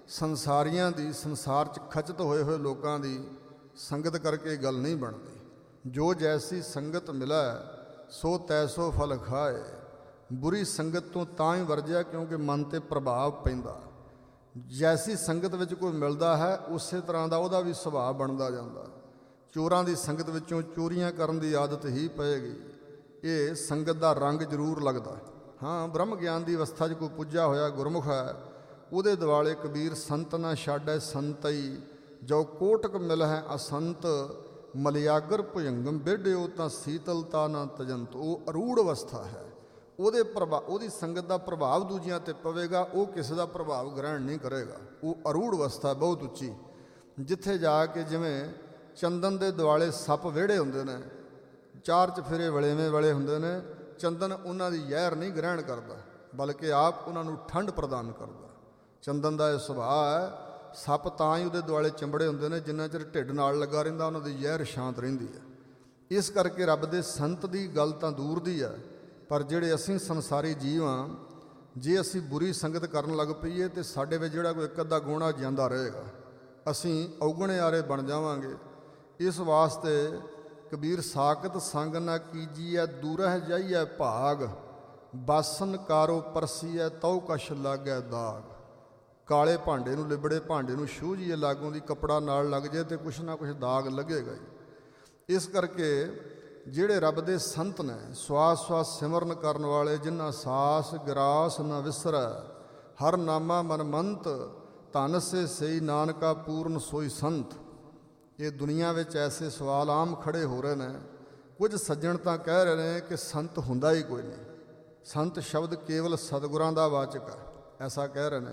ਸੰਸਾਰੀਆਂ ਦੀ, ਸੰਸਾਰ 'ਚ ਖਚਤ ਹੋਏ ਹੋਏ ਲੋਕਾਂ ਦੀ ਸੰਗਤ ਕਰਕੇ ਗੱਲ ਨਹੀਂ ਬਣਦੀ। ਜੋ ਜੈਸੀ ਸੰਗਤ ਮਿਲੈ ਸੋ ਤੈਸੋ ਫਲ ਖਾਏ। ਬੁਰੀ ਸੰਗਤ ਤੋਂ ਤਾਂ ਹੀ ਵਰਜਿਆ ਕਿਉਂਕਿ ਮਨ 'ਤੇ ਪ੍ਰਭਾਵ ਪੈਂਦਾ। ਜੈਸੀ ਸੰਗਤ ਵਿੱਚ ਕੋਈ ਮਿਲਦਾ ਹੈ ਉਸੇ ਤਰ੍ਹਾਂ ਦਾ ਉਹਦਾ ਵੀ ਸੁਭਾਅ ਬਣਦਾ ਜਾਂਦਾ। ਚੋਰਾਂ ਦੀ ਸੰਗਤ ਵਿੱਚੋਂ ਚੋਰੀਆਂ ਕਰਨ ਦੀ ਆਦਤ ਹੀ ਪਏਗੀ। ਇਹ ਸੰਗਤ ਦਾ ਰੰਗ ਜ਼ਰੂਰ ਲੱਗਦਾ। ਹਾਂ, ਬ੍ਰਹਮ ਗਿਆਨ ਦੀ ਅਵਸਥਾ 'ਚ ਕੋਈ ਪੁੱਜਿਆ ਹੋਇਆ ਗੁਰਮੁਖ ਹੈ, ਉਹਦੇ ਦੁਆਲੇ ਕਬੀਰ ਸੰਤ ਨਾ ਛਾੜੈ ਸੰਤਈ, ਜੋ ਕੋਟਕ ਮਿਲ ਹੈ ਅਸੰਤ, ਮਲਿਆਗਰ ਭੁਜੰਗਮ ਬਿਰੜਿਓ ਤਾਂ ਸੀਤਲਤਾ ਨਾ ਤਜੰਤ। ਉਹ ਅਰੂੜ ਅਵਸਥਾ ਹੈ। ਉਹਦੀ ਸੰਗਤ ਦਾ ਪ੍ਰਭਾਵ ਦੂਜਿਆਂ 'ਤੇ ਪਵੇਗਾ, ਉਹ ਕਿਸੇ ਦਾ ਪ੍ਰਭਾਵ ਗ੍ਰਹਿਣ ਨਹੀਂ ਕਰੇਗਾ। ਉਹ ਅਰੂੜ ਅਵਸਥਾ ਬਹੁਤ ਉੱਚੀ, ਜਿੱਥੇ ਜਾ ਕੇ ਜਿਵੇਂ ਚੰਦਨ ਦੇ ਦੁਆਲੇ ਸੱਪ ਵਿਹੜੇ ਹੁੰਦੇ ਨੇ, ਚਾਰ ਚਫੇਰੇ ਵਲੇਵੇਂ ਵਾਲੇ ਹੁੰਦੇ ਨੇ, ਚੰਦਨ ਉਹਨਾਂ ਦੀ ਜ਼ਹਿਰ ਨਹੀਂ ਗ੍ਰਹਿਣ ਕਰਦਾ ਬਲਕਿ ਆਪ ਉਹਨਾਂ ਨੂੰ ਠੰਡ ਪ੍ਰਦਾਨ ਕਰਦਾ। ਚੰਦਨ ਦਾ ਇਹ ਸੁਭਾਅ ਹੈ। ਸੱਪ ਤਾਂ ਹੀ ਉਹਦੇ ਦੁਆਲੇ ਚੰਬੜੇ ਹੁੰਦੇ ਨੇ ਜਿੰਨਾ ਚਿਰ ਢਿੱਡ ਨਾਲ ਲੱਗਾ ਰਹਿੰਦਾ, ਉਹਨਾਂ ਦੀ ਜ਼ਹਿਰ ਸ਼ਾਂਤ ਰਹਿੰਦੀ ਹੈ। ਇਸ ਕਰਕੇ ਰੱਬ ਦੇ ਸੰਤ ਦੀ ਗੱਲ ਤਾਂ ਦੂਰ ਦੀ ਹੈ, ਪਰ ਜਿਹੜੇ ਅਸੀਂ ਸੰਸਾਰੀ ਜੀਵ ਹਾਂ, ਜੇ ਅਸੀਂ ਬੁਰੀ ਸੰਗਤ ਕਰਨ ਲੱਗ ਪਈਏ ਤਾਂ ਸਾਡੇ ਵਿੱਚ ਜਿਹੜਾ ਕੋਈ ਇੱਕ ਅੱਧਾ ਗੁਣ ਜਾਂਦਾ ਰਹੇਗਾ, ਅਸੀਂ ਔਗਣੇ ਆਰੇ ਬਣ ਜਾਵਾਂਗੇ। ਇਸ ਵਾਸਤੇ ਕਬੀਰ ਸਾਕਤ ਸੰਗ ਨਾ ਕੀਜੀਐ ਦੂਰਹਿ ਜਾਈਐ ਭਾਗ, ਬਾਸਨ ਕਾਰੋ ਪਰਸੀਐ ਤਉ ਕਛ ਲਾਗੈ ਦਾਗ। ਕਾਲੇ ਭਾਂਡੇ ਨੂੰ, ਲਿਬੜੇ ਭਾਂਡੇ ਨੂੰ ਛੂਹ ਜੀਏ ਲਾਗੋਂ ਦੀ, ਕੱਪੜਾ ਨਾਲ ਲੱਗ ਜਾਏ ਤੇ ਕੁਛ ਨਾ ਕੁਛ ਦਾਗ ਲੱਗੇਗਾ ਹੀ। ਇਸ ਕਰਕੇ ਜਿਹੜੇ ਰੱਬ ਦੇ ਸੰਤ ਨੇ, ਸਵਾਸ ਸਵਾਸ ਸਿਮਰਨ ਕਰਨ ਵਾਲੇ, ਜਿਨ੍ਹਾਂ ਸਾਸ ਗਰਾਸ ਨਾ ਵਿਸਰੈ, ਹਰ ਨਾਮਾ ਮਨਮੰਤ, ਧਨ ਸੇ ਸਈ ਨਾਨਕਾ ਪੂਰਨ ਸੋਈ ਸੰਤ। ਇਹ ਦੁਨੀਆ ਵਿੱਚ ਐਸੇ ਸਵਾਲ ਆਮ ਖੜੇ ਹੋ ਰਹੇ ਨੇ। ਕੁਝ ਸੱਜਣ ਤਾਂ ਕਹਿ ਰਹੇ ਨੇ ਕਿ ਸੰਤ ਹੁੰਦਾ ਹੀ ਕੋਈ ਨਹੀਂ, ਸੰਤ ਸ਼ਬਦ ਕੇਵਲ ਸਤਿਗੁਰਾਂ ਦਾ ਵਾਚਕ ਹੈ, ਐਸਾ ਕਹਿ ਰਹੇ ਨੇ।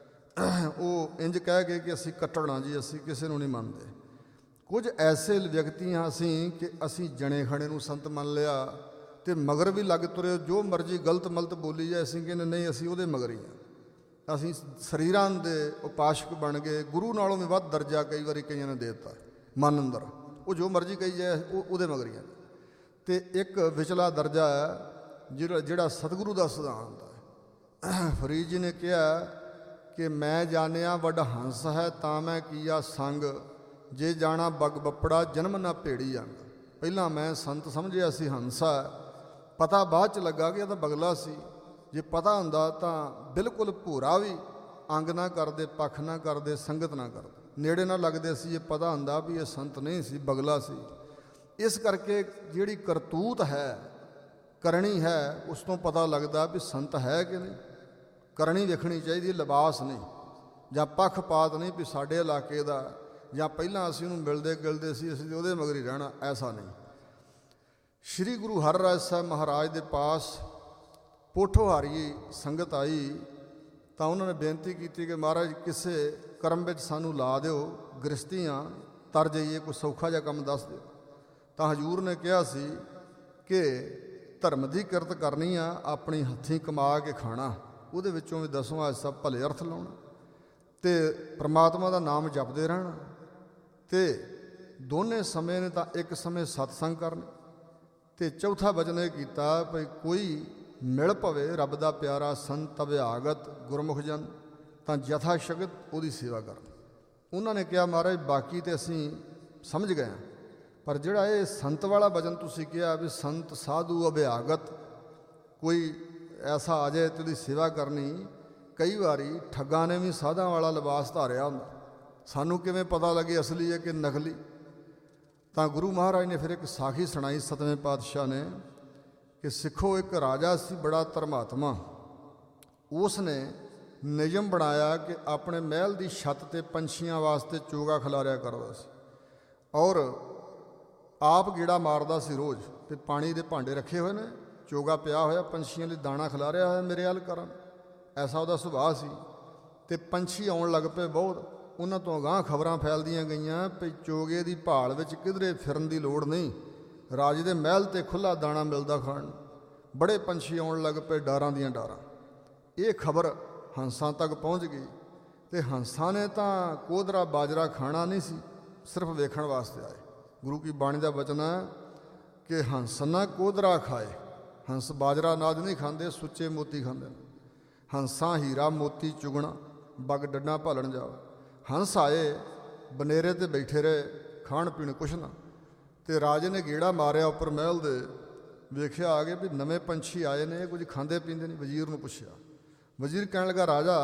ਉਹ ਇੰਜ ਕਹਿ ਗਏ ਕਿ ਅਸੀਂ ਕੱਟਣਾ ਜੀ, ਅਸੀਂ ਕਿਸੇ ਨੂੰ ਨਹੀਂ ਮੰਨਦੇ। ਕੁਝ ਐਸੇ ਵਿਅਕਤੀ ਹਾਂ ਅਸੀਂ ਕਿ ਅਸੀਂ ਜਣੇ ਖਣੇ ਨੂੰ ਸੰਤ ਮੰਨ ਲਿਆ ਅਤੇ ਮਗਰ ਵੀ ਲੱਗ ਤੁਰੇ। ਜੋ ਮਰਜ਼ੀ ਗਲਤ ਮਲਤ ਬੋਲੀ ਜਾਏ, ਅਸੀਂ ਕਹਿੰਦੇ ਨਹੀਂ, ਅਸੀਂ ਉਹਦੇ ਮਗਰ ਹੀ ਹਾਂ। ਅਸੀਂ ਸਰੀਰਾਂ ਦੇ ਉਪਾਸ਼ਕ ਬਣ ਗਏ। ਗੁਰੂ ਨਾਲੋਂ ਵੀ ਵੱਧ ਦਰਜਾ ਕਈ ਵਾਰੀ ਕਈਆਂ ਨੇ ਦੇ ਦਿੱਤਾ ਮਨ ਅੰਦਰ। ਉਹ ਜੋ ਮਰਜ਼ੀ ਕਹੀ ਜਾਏ, ਉਹ ਉਹਦੇ ਮਗਰ ਹੀ ਆ। ਅਤੇ ਇੱਕ ਵਿਚਲਾ ਦਰਜਾ ਹੈ ਜਿਹੜਾ ਸਤਿਗੁਰੂ ਦਾ ਸਿਧਾਂਤ ਹੈ। ਫਰੀਦ ਜੀ ਨੇ ਕਿਹਾ ਕਿ ਮੈਂ ਜਾਣਿਆ ਵੱਡ ਹੰਸ ਹੈ ਤਾਂ ਮੈਂ ਕੀਆ ਸੰਗ, ਜੇ ਜਾਣਾ ਬਗ ਬੱਪੜਾ ਜਨਮ ਨਾ ਭੇੜੀ ਅੰਗ। ਪਹਿਲਾਂ ਮੈਂ ਸੰਤ ਸਮਝਿਆ ਸੀ ਹੰਸਾ, ਪਤਾ ਬਾਅਦ 'ਚ ਲੱਗਾ ਕਿ ਇਹ ਤਾਂ ਬਗਲਾ ਸੀ। ਜੇ ਪਤਾ ਹੁੰਦਾ ਤਾਂ ਬਿਲਕੁਲ ਭੂਰਾ ਵੀ ਅੰਗ ਨਾ ਕਰਦੇ, ਪੱਖ ਨਾ ਕਰਦੇ, ਸੰਗਤ ਨਾ ਕਰਦੇ, ਨੇੜੇ ਨਾ ਲੱਗਦੇ ਸੀ। ਇਹ ਪਤਾ ਹੁੰਦਾ ਵੀ ਇਹ ਸੰਤ ਨਹੀਂ ਸੀ, ਬਗਲਾ ਸੀ। ਇਸ ਕਰਕੇ ਜਿਹੜੀ ਕਰਤੂਤ ਹੈ, ਕਰਨੀ ਹੈ, ਉਸ ਤੋਂ ਪਤਾ ਲੱਗਦਾ ਵੀ ਸੰਤ ਹੈ ਕਿ ਨਹੀਂ। ਕਰਨੀ ਵੇਖਣੀ ਚਾਹੀਦੀ, ਲਿਬਾਸ ਨਹੀਂ, ਜਾਂ ਪੱਖਪਾਤ ਨਹੀਂ ਵੀ ਸਾਡੇ ਇਲਾਕੇ ਦਾ, ਜਾਂ ਪਹਿਲਾਂ ਅਸੀਂ ਉਹਨੂੰ ਮਿਲਦੇ ਗਿਲਦੇ ਸੀ, ਅਸੀਂ ਉਹਦੇ ਮਗਰ ਹੀ ਰਹਿਣਾ, ਐਸਾ ਨਹੀਂ। ਸ਼੍ਰੀ ਗੁਰੂ ਹਰਿਰਾਏ ਸਾਹਿਬ ਮਹਾਰਾਜ ਦੇ ਪਾਸ ਪੋਠੋਹਾਰੀ ਸੰਗਤ ਆਈ ਤਾਂ ਉਹਨਾਂ ਨੇ ਬੇਨਤੀ ਕੀਤੀ ਕਿ ਮਹਾਰਾਜ ਕਿਸੇ ਕਰਮ ਵਿੱਚ ਸਾਨੂੰ ਲਾ ਦਿਓ, ਗ੍ਰਸਤੀਆਂ ਤਰ ਜਾਈਏ, ਕੋਈ ਸੌਖਾ ਜਿਹਾ ਕੰਮ ਦੱਸ ਦਿਓ। ਤਾਂ ਹਜ਼ੂਰ ਨੇ ਕਿਹਾ ਸੀ ਕਿ ਧਰਮ ਦੀ ਕਿਰਤ ਕਰਨੀ ਆ, ਆਪਣੀ ਹੱਥੀਂ ਕਮਾ ਕੇ ਖਾਣਾ, ਉਹਦੇ ਵਿੱਚੋਂ ਵੀ 10ਵਾਂ ਹਿੱਸਾ ਭਲੇ ਅਰਥ ਲਾਉਣਾ ਅਤੇ ਪ੍ਰਮਾਤਮਾ ਦਾ ਨਾਮ ਜਪਦੇ ਰਹਿਣਾ। ਅਤੇ ਦੋਨੇ ਸਮੇਂ ਨੇ ਤਾਂ ਇੱਕ ਸਮੇਂ ਸਤਸੰਗ ਕਰਨਾ। ਅਤੇ ਚੌਥਾ ਵਚਨ ਇਹ ਕੀਤਾ ਭਈ ਕੋਈ ਮਿਲ ਪਵੇ ਰੱਬ ਦਾ ਪਿਆਰਾ ਸੰਤ ਅਭਿਆਗਤ ਗੁਰਮੁਖ ਜਨ, ਤਾਂ ਯਥਾ ਸ਼ਕਤ ਉਹਦੀ ਸੇਵਾ ਕਰਨ। ਉਹਨਾਂ ਨੇ ਕਿਹਾ ਮਹਾਰਾਜ ਬਾਕੀ ਤਾਂ ਅਸੀਂ ਸਮਝ ਗਏ ਹਾਂ, ਪਰ ਜਿਹੜਾ ਇਹ ਸੰਤ ਵਾਲਾ ਵਚਨ ਤੁਸੀਂ ਕਿਹਾ ਵੀ ਸੰਤ ਸਾਧੂ ਅਭਿਆਗਤ, ਕੋਈ ਐਸਾ ਆ ਜਾਏ ਤੇ ਉਹਦੀ ਸੇਵਾ ਕਰਨੀ। ਕਈ ਵਾਰੀ ਠੱਗਾਂ ਨੇ ਵੀ ਸਾਧਾਂ ਵਾਲਾ ਲਿਬਾਸ ਧਾਰਿਆ ਹੁੰਦਾ, ਸਾਨੂੰ ਕਿਵੇਂ ਪਤਾ ਲੱਗੇ ਅਸਲੀ ਹੈ ਕਿ ਨਕਲੀ। ਤਾਂ ਗੁਰੂ ਮਹਾਰਾਜ ਨੇ ਫਿਰ ਇੱਕ ਸਾਖੀ ਸੁਣਾਈ 7ਵੇਂ ਪਾਤਸ਼ਾਹ ਨੇ ਕਿ ਸਿੱਖੋ ਇੱਕ ਰਾਜਾ ਸੀ ਬੜਾ ਧਰਮਾਤਮਾ। ਉਸ ਨੇ ਨਿਯਮ ਬਣਾਇਆ ਕਿ ਆਪਣੇ ਮਹਿਲ ਦੀ ਛੱਤ 'ਤੇ ਪੰਛੀਆਂ ਵਾਸਤੇ ਚੋਗਾ ਖਿਲਾਰਿਆ ਕਰਦਾ ਸੀ, ਔਰ ਆਪ ਗੇੜਾ ਮਾਰਦਾ ਸੀ ਰੋਜ਼। ਅਤੇ ਪਾਣੀ ਦੇ ਭਾਂਡੇ ਰੱਖੇ ਹੋਏ ਨੇ, ਚੋਗਾ ਪਿਆ ਹੋਇਆ, ਪੰਛੀਆਂ ਲਈ ਦਾਣਾ ਖਿਲਾਰਿਆ ਹੋਇਆ, ਮੇਰੇ ਵੱਲ ਕਰਨ, ਐਸਾ ਉਹਦਾ ਸੁਭਾਅ ਸੀ। ਅਤੇ ਪੰਛੀ ਆਉਣ ਲੱਗ ਪਏ ਬਹੁਤ। ਉਹਨਾਂ ਤੋਂ ਅਗਾਂਹ ਖਬਰਾਂ ਫੈਲਦੀਆਂ ਗਈਆਂ ਵੀ ਚੋਗੇ ਦੀ ਭਾਲ ਵਿੱਚ ਕਿਧਰੇ ਫਿਰਨ ਦੀ ਲੋੜ ਨਹੀਂ, ਰਾਜੇ ਦੇ ਮਹਿਲ 'ਤੇ ਖੁੱਲ੍ਹਾ ਦਾਣਾ ਮਿਲਦਾ ਖਾਣ ਨੂੰ। ਬੜੇ ਪੰਛੀ ਆਉਣ ਲੱਗ ਪਏ, ਡਾਰਾਂ ਦੀਆਂ ਡਾਰਾਂ। ਇਹ ਖਬਰ ਹੰਸਾਂ ਤੱਕ ਪਹੁੰਚ ਗਈ ਅਤੇ ਹੰਸਾਂ ਨੇ ਤਾਂ ਕੋਧਰਾ ਬਾਜਰਾ ਖਾਣਾ ਨਹੀਂ ਸੀ, ਸਿਰਫ ਵੇਖਣ ਵਾਸਤੇ ਆਏ। ਗੁਰੂ ਕੀ ਬਾਣੀ ਦਾ ਵਚਨ ਹੈ ਕਿ ਹੰਸ ਨਾ ਕੋਧਰਾ ਖਾਏ। ਹੰਸ ਬਾਜਰਾ ਅਨਾਜ ਨਹੀਂ ਖਾਂਦੇ, ਸੁੱਚੇ ਮੋਤੀ ਖਾਂਦੇ ਨੇ। ਹੰਸਾਂ ਹੀਰਾ ਮੋਤੀ ਚੁਗਣਾ ਬਗ ਡੱਡਾਂ ਭਾਲਣ ਜਾਓ। ਹੰਸ ਆਏ, ਬਨੇਰੇ ਤੇ ਬੈਠੇ ਰਹੇ, ਖਾਣ ਪੀਣ ਕੁਛ ਨਾ। ਤੇ ਰਾਜੇ ਨੇ ਗੇੜਾ ਮਾਰਿਆ ਉੱਪਰ ਮਹਿਲ ਦੇ, ਵੇਖਿਆ ਆ ਗਏ ਵੀ ਨਵੇਂ ਪੰਛੀ ਆਏ ਨੇ, ਕੁਝ ਖਾਂਦੇ ਪੀਂਦੇ ਨਹੀਂ। ਵਜ਼ੀਰ ਨੂੰ ਪੁੱਛਿਆ, ਵਜ਼ੀਰ ਕਹਿਣ ਲੱਗਾ, ਰਾਜਾ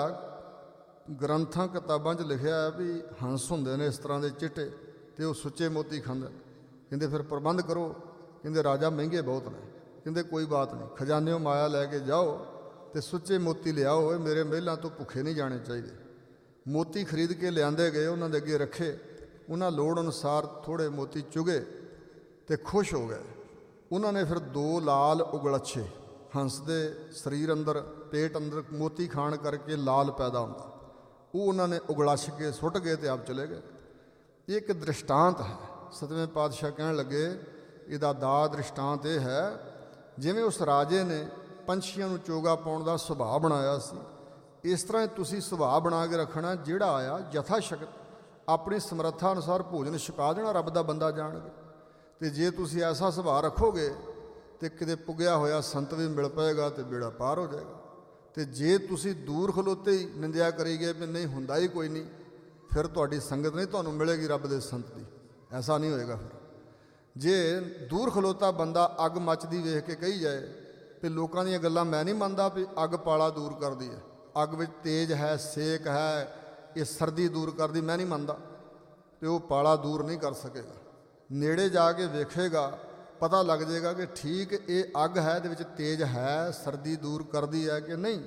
ਗ੍ਰੰਥਾਂ ਕਿਤਾਬਾਂ 'ਚ ਲਿਖਿਆ ਹੈ ਵੀ ਹੰਸ ਹੁੰਦੇ ਨੇ ਇਸ ਤਰ੍ਹਾਂ ਦੇ ਚਿੱਟੇ, ਤੇ ਉਹ ਸੁੱਚੇ ਮੋਤੀ ਖਾਂਦੇ। ਕਹਿੰਦੇ ਫਿਰ ਪ੍ਰਬੰਧ ਕਰੋ। ਕਹਿੰਦੇ ਰਾਜਾ ਮਹਿੰਗੇ ਬਹੁਤ ਨੇ। ਕਹਿੰਦੇ ਕੋਈ ਬਾਤ ਨਹੀਂ, ਖਜ਼ਾਨਿਓਂ ਮਾਇਆ ਲੈ ਕੇ ਜਾਓ ਤੇ ਸੁੱਚੇ ਮੋਤੀ ਲਿਆਓ, ਇਹ ਮੇਰੇ ਮਹਿਲਾਂ ਤੋਂ ਭੁੱਖੇ ਨਹੀਂ ਜਾਣੇ ਚਾਹੀਦੇ। ਮੋਤੀ ਖਰੀਦ ਕੇ ਲਿਆਂਦੇ ਗਏ, ਉਹਨਾਂ ਦੇ ਅੱਗੇ ਰੱਖੇ। ਉਹਨਾਂ ਲੋੜ ਅਨੁਸਾਰ ਥੋੜ੍ਹੇ ਮੋਤੀ ਚੁਗੇ ਤੇ ਖੁਸ਼ ਹੋ ਗਏ। ਉਹਨਾਂ ਨੇ ਫਿਰ 2 ਲਾਲ ਉਗਲੱਛੇ, ਹੰਸ ਦੇ ਸਰੀਰ ਅੰਦਰ, ਪੇਟ ਅੰਦਰ ਮੋਤੀ ਖਾਣ ਕਰਕੇ ਲਾਲ ਪੈਦਾ ਹੁੰਦਾ, ਉਹ ਉਹਨਾਂ ਨੇ ਉਗਲੱਛ ਕੇ ਸੁੱਟ ਗਏ ਤੇ ਆਪ ਚਲੇ ਗਏ। ਇਹ ਇੱਕ ਦ੍ਰਿਸ਼ਟਾਂਤ ਹੈ। 7ਵੇਂ ਪਾਤਸ਼ਾਹ ਕਹਿਣ ਲੱਗੇ, ਇਹਦਾ ਦਾ ਦ੍ਰਿਸ਼ਟਾਂਤ ਇਹ ਹੈ, ਜਿਵੇਂ ਉਸ ਰਾਜੇ ਨੇ ਪੰਛੀਆਂ ਨੂੰ ਚੋਗਾ ਪਾਉਣ ਦਾ ਸੁਭਾਅ ਬਣਾਇਆ ਸੀ, ਇਸ ਤਰ੍ਹਾਂ ਹੀ ਤੁਸੀਂ ਸੁਭਾਅ ਬਣਾ ਕੇ ਰੱਖਣਾ। ਜਿਹੜਾ ਆਇਆ ਯਥਾ ਸ਼ਕਤ ਆਪਣੀ ਸਮਰੱਥਾ ਅਨੁਸਾਰ ਭੋਜਨ ਛਕਾ ਦੇਣਾ, ਰੱਬ ਦਾ ਬੰਦਾ ਜਾਣ ਕੇ। ਤੇ ਜੇ ਤੁਸੀਂ ਐਸਾ ਸੁਭਾਅ ਰੱਖੋਗੇ ਤੇ ਕਿਤੇ ਪੁੱਗਿਆ ਹੋਇਆ ਸੰਤ ਵੀ ਮਿਲ ਪਏਗਾ ਤੇ ਬੇੜਾ ਪਾਰ ਹੋ ਜਾਏਗਾ। ਤੇ ਜੇ ਤੁਸੀਂ ਦੂਰ ਖਲੋਤੇ ਹੀ ਨਿੰਦਿਆ ਕਰੀ ਗਏ ਵੀ ਨਹੀਂ ਹੁੰਦਾ ਹੀ ਕੋਈ ਨਹੀਂ, ਫਿਰ ਤੁਹਾਡੀ ਸੰਗਤ ਨਹੀਂ ਤੁਹਾਨੂੰ ਮਿਲੇਗੀ ਰੱਬ ਦੇ ਸੰਤ ਦੀ। ਐਸਾ ਨਹੀਂ ਹੋਏਗਾ। ਫਿਰ ਜੇ ਦੂਰ ਖਲੋਤਾ ਬੰਦਾ ਅੱਗ ਮੱਚਦੀ ਵੇਖ ਕੇ ਕਹੀ ਜਾਏ ਵੀ ਲੋਕਾਂ ਦੀਆਂ ਗੱਲਾਂ ਮੈਂ ਨਹੀਂ ਮੰਨਦਾ ਵੀ ਅੱਗ ਪਾਲਾ ਦੂਰ ਕਰਦੀ ਹੈ, ਅੱਗ ਵਿੱਚ ਤੇਜ਼ ਹੈ, ਸੇਕ ਹੈ, ਇਹ ਸਰਦੀ ਦੂਰ ਕਰਦੀ, ਮੈਂ ਨਹੀਂ ਮੰਨਦਾ, ਤੇ ਉਹ ਪਾਲਾ ਦੂਰ ਨਹੀਂ ਕਰ ਸਕੇਗਾ। ਨੇੜੇ ਜਾ ਕੇ ਵੇਖੇਗਾ, ਪਤਾ ਲੱਗ ਜਾਏਗਾ ਕਿ ਠੀਕ ਇਹ ਅੱਗ ਹੈ, ਇਹਦੇ ਵਿੱਚ ਤੇਜ਼ ਹੈ, ਸਰਦੀ ਦੂਰ ਕਰਦੀ ਹੈ ਕਿ ਨਹੀਂ।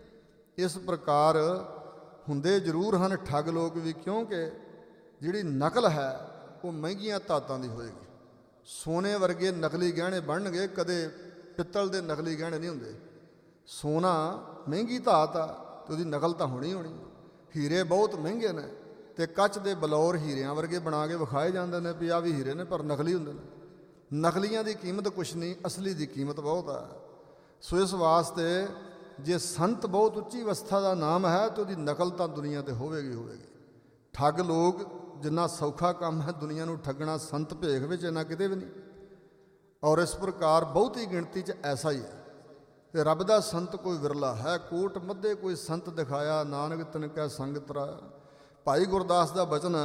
ਇਸ ਪ੍ਰਕਾਰ ਹੁੰਦੇ ਜ਼ਰੂਰ ਹਨ ਠੱਗ ਲੋਕ ਵੀ, ਕਿਉਂਕਿ ਜਿਹੜੀ ਨਕਲ ਹੈ ਉਹ ਮਹਿੰਗੀਆਂ ਧਾਤਾਂ ਦੀ ਹੋਏਗੀ। ਸੋਨੇ ਵਰਗੇ ਨਕਲੀ ਗਹਿਣੇ ਬਣਨਗੇ, ਕਦੇ ਪਿੱਤਲ ਦੇ ਨਕਲੀ ਗਹਿਣੇ ਨਹੀਂ ਹੁੰਦੇ। ਸੋਨਾ ਮਹਿੰਗੀ ਧਾਤ ਆ ਤੇ ਉਹਦੀ ਨਕਲ ਤਾਂ ਹੋਣੀ ਹੋਣੀ। ਹੀਰੇ ਬਹੁਤ ਮਹਿੰਗੇ ਨੇ ਤੇ ਕੱਚ ਦੇ ਬਲੌਰ ਹੀਰਿਆਂ ਵਰਗੇ ਬਣਾ ਕੇ ਵਿਖਾਏ ਜਾਂਦੇ ਨੇ ਵੀ ਆਹ ਵੀ ਹੀਰੇ ਨੇ, ਪਰ ਨਕਲੀ ਹੁੰਦੇ ਨੇ। ਨਕਲੀਆਂ ਦੀ ਕੀਮਤ ਕੁਛ ਨਹੀਂ, ਅਸਲੀ ਦੀ ਕੀਮਤ ਬਹੁਤ ਹੈ। ਸੋ ਇਸ ਵਾਸਤੇ ਜੇ ਸੰਤ ਬਹੁਤ ਉੱਚੀ ਅਵਸਥਾ ਦਾ ਨਾਮ ਹੈ ਤਾਂ ਉਹਦੀ ਨਕਲ ਤਾਂ ਦੁਨੀਆ ਤੇ ਹੋਵੇਗੀ ਹੋਵੇਗੀ। ਠੱਗ ਲੋਕ ਜਿੰਨਾ ਸੌਖਾ ਕੰਮ ਹੈ ਦੁਨੀਆ ਨੂੰ ਠੱਗਣਾ, ਸੰਤ ਭੇਖ ਵਿੱਚ ਇੰਨਾ ਕਿਤੇ ਵੀ ਨਹੀਂ। ਔਰ ਇਸ ਪ੍ਰਕਾਰ ਬਹੁਤੀ ਗਿਣਤੀ 'ਚ ਐਸਾ ਹੀ ਹੈ। ਤੇ ਰੱਬ ਦਾ ਸੰਤ ਕੋਈ ਵਿਰਲਾ ਹੈ, ਕੋਟ ਮੱਧੇ ਕੋਈ ਸੰਤ ਦਿਖਾਇਆ, ਨਾਨਕ ਤਿਨ ਕੈ ਸੰਗ ਤਰਾਇਆ। ਭਾਈ ਗੁਰਦਾਸ ਦਾ ਬਚਨ,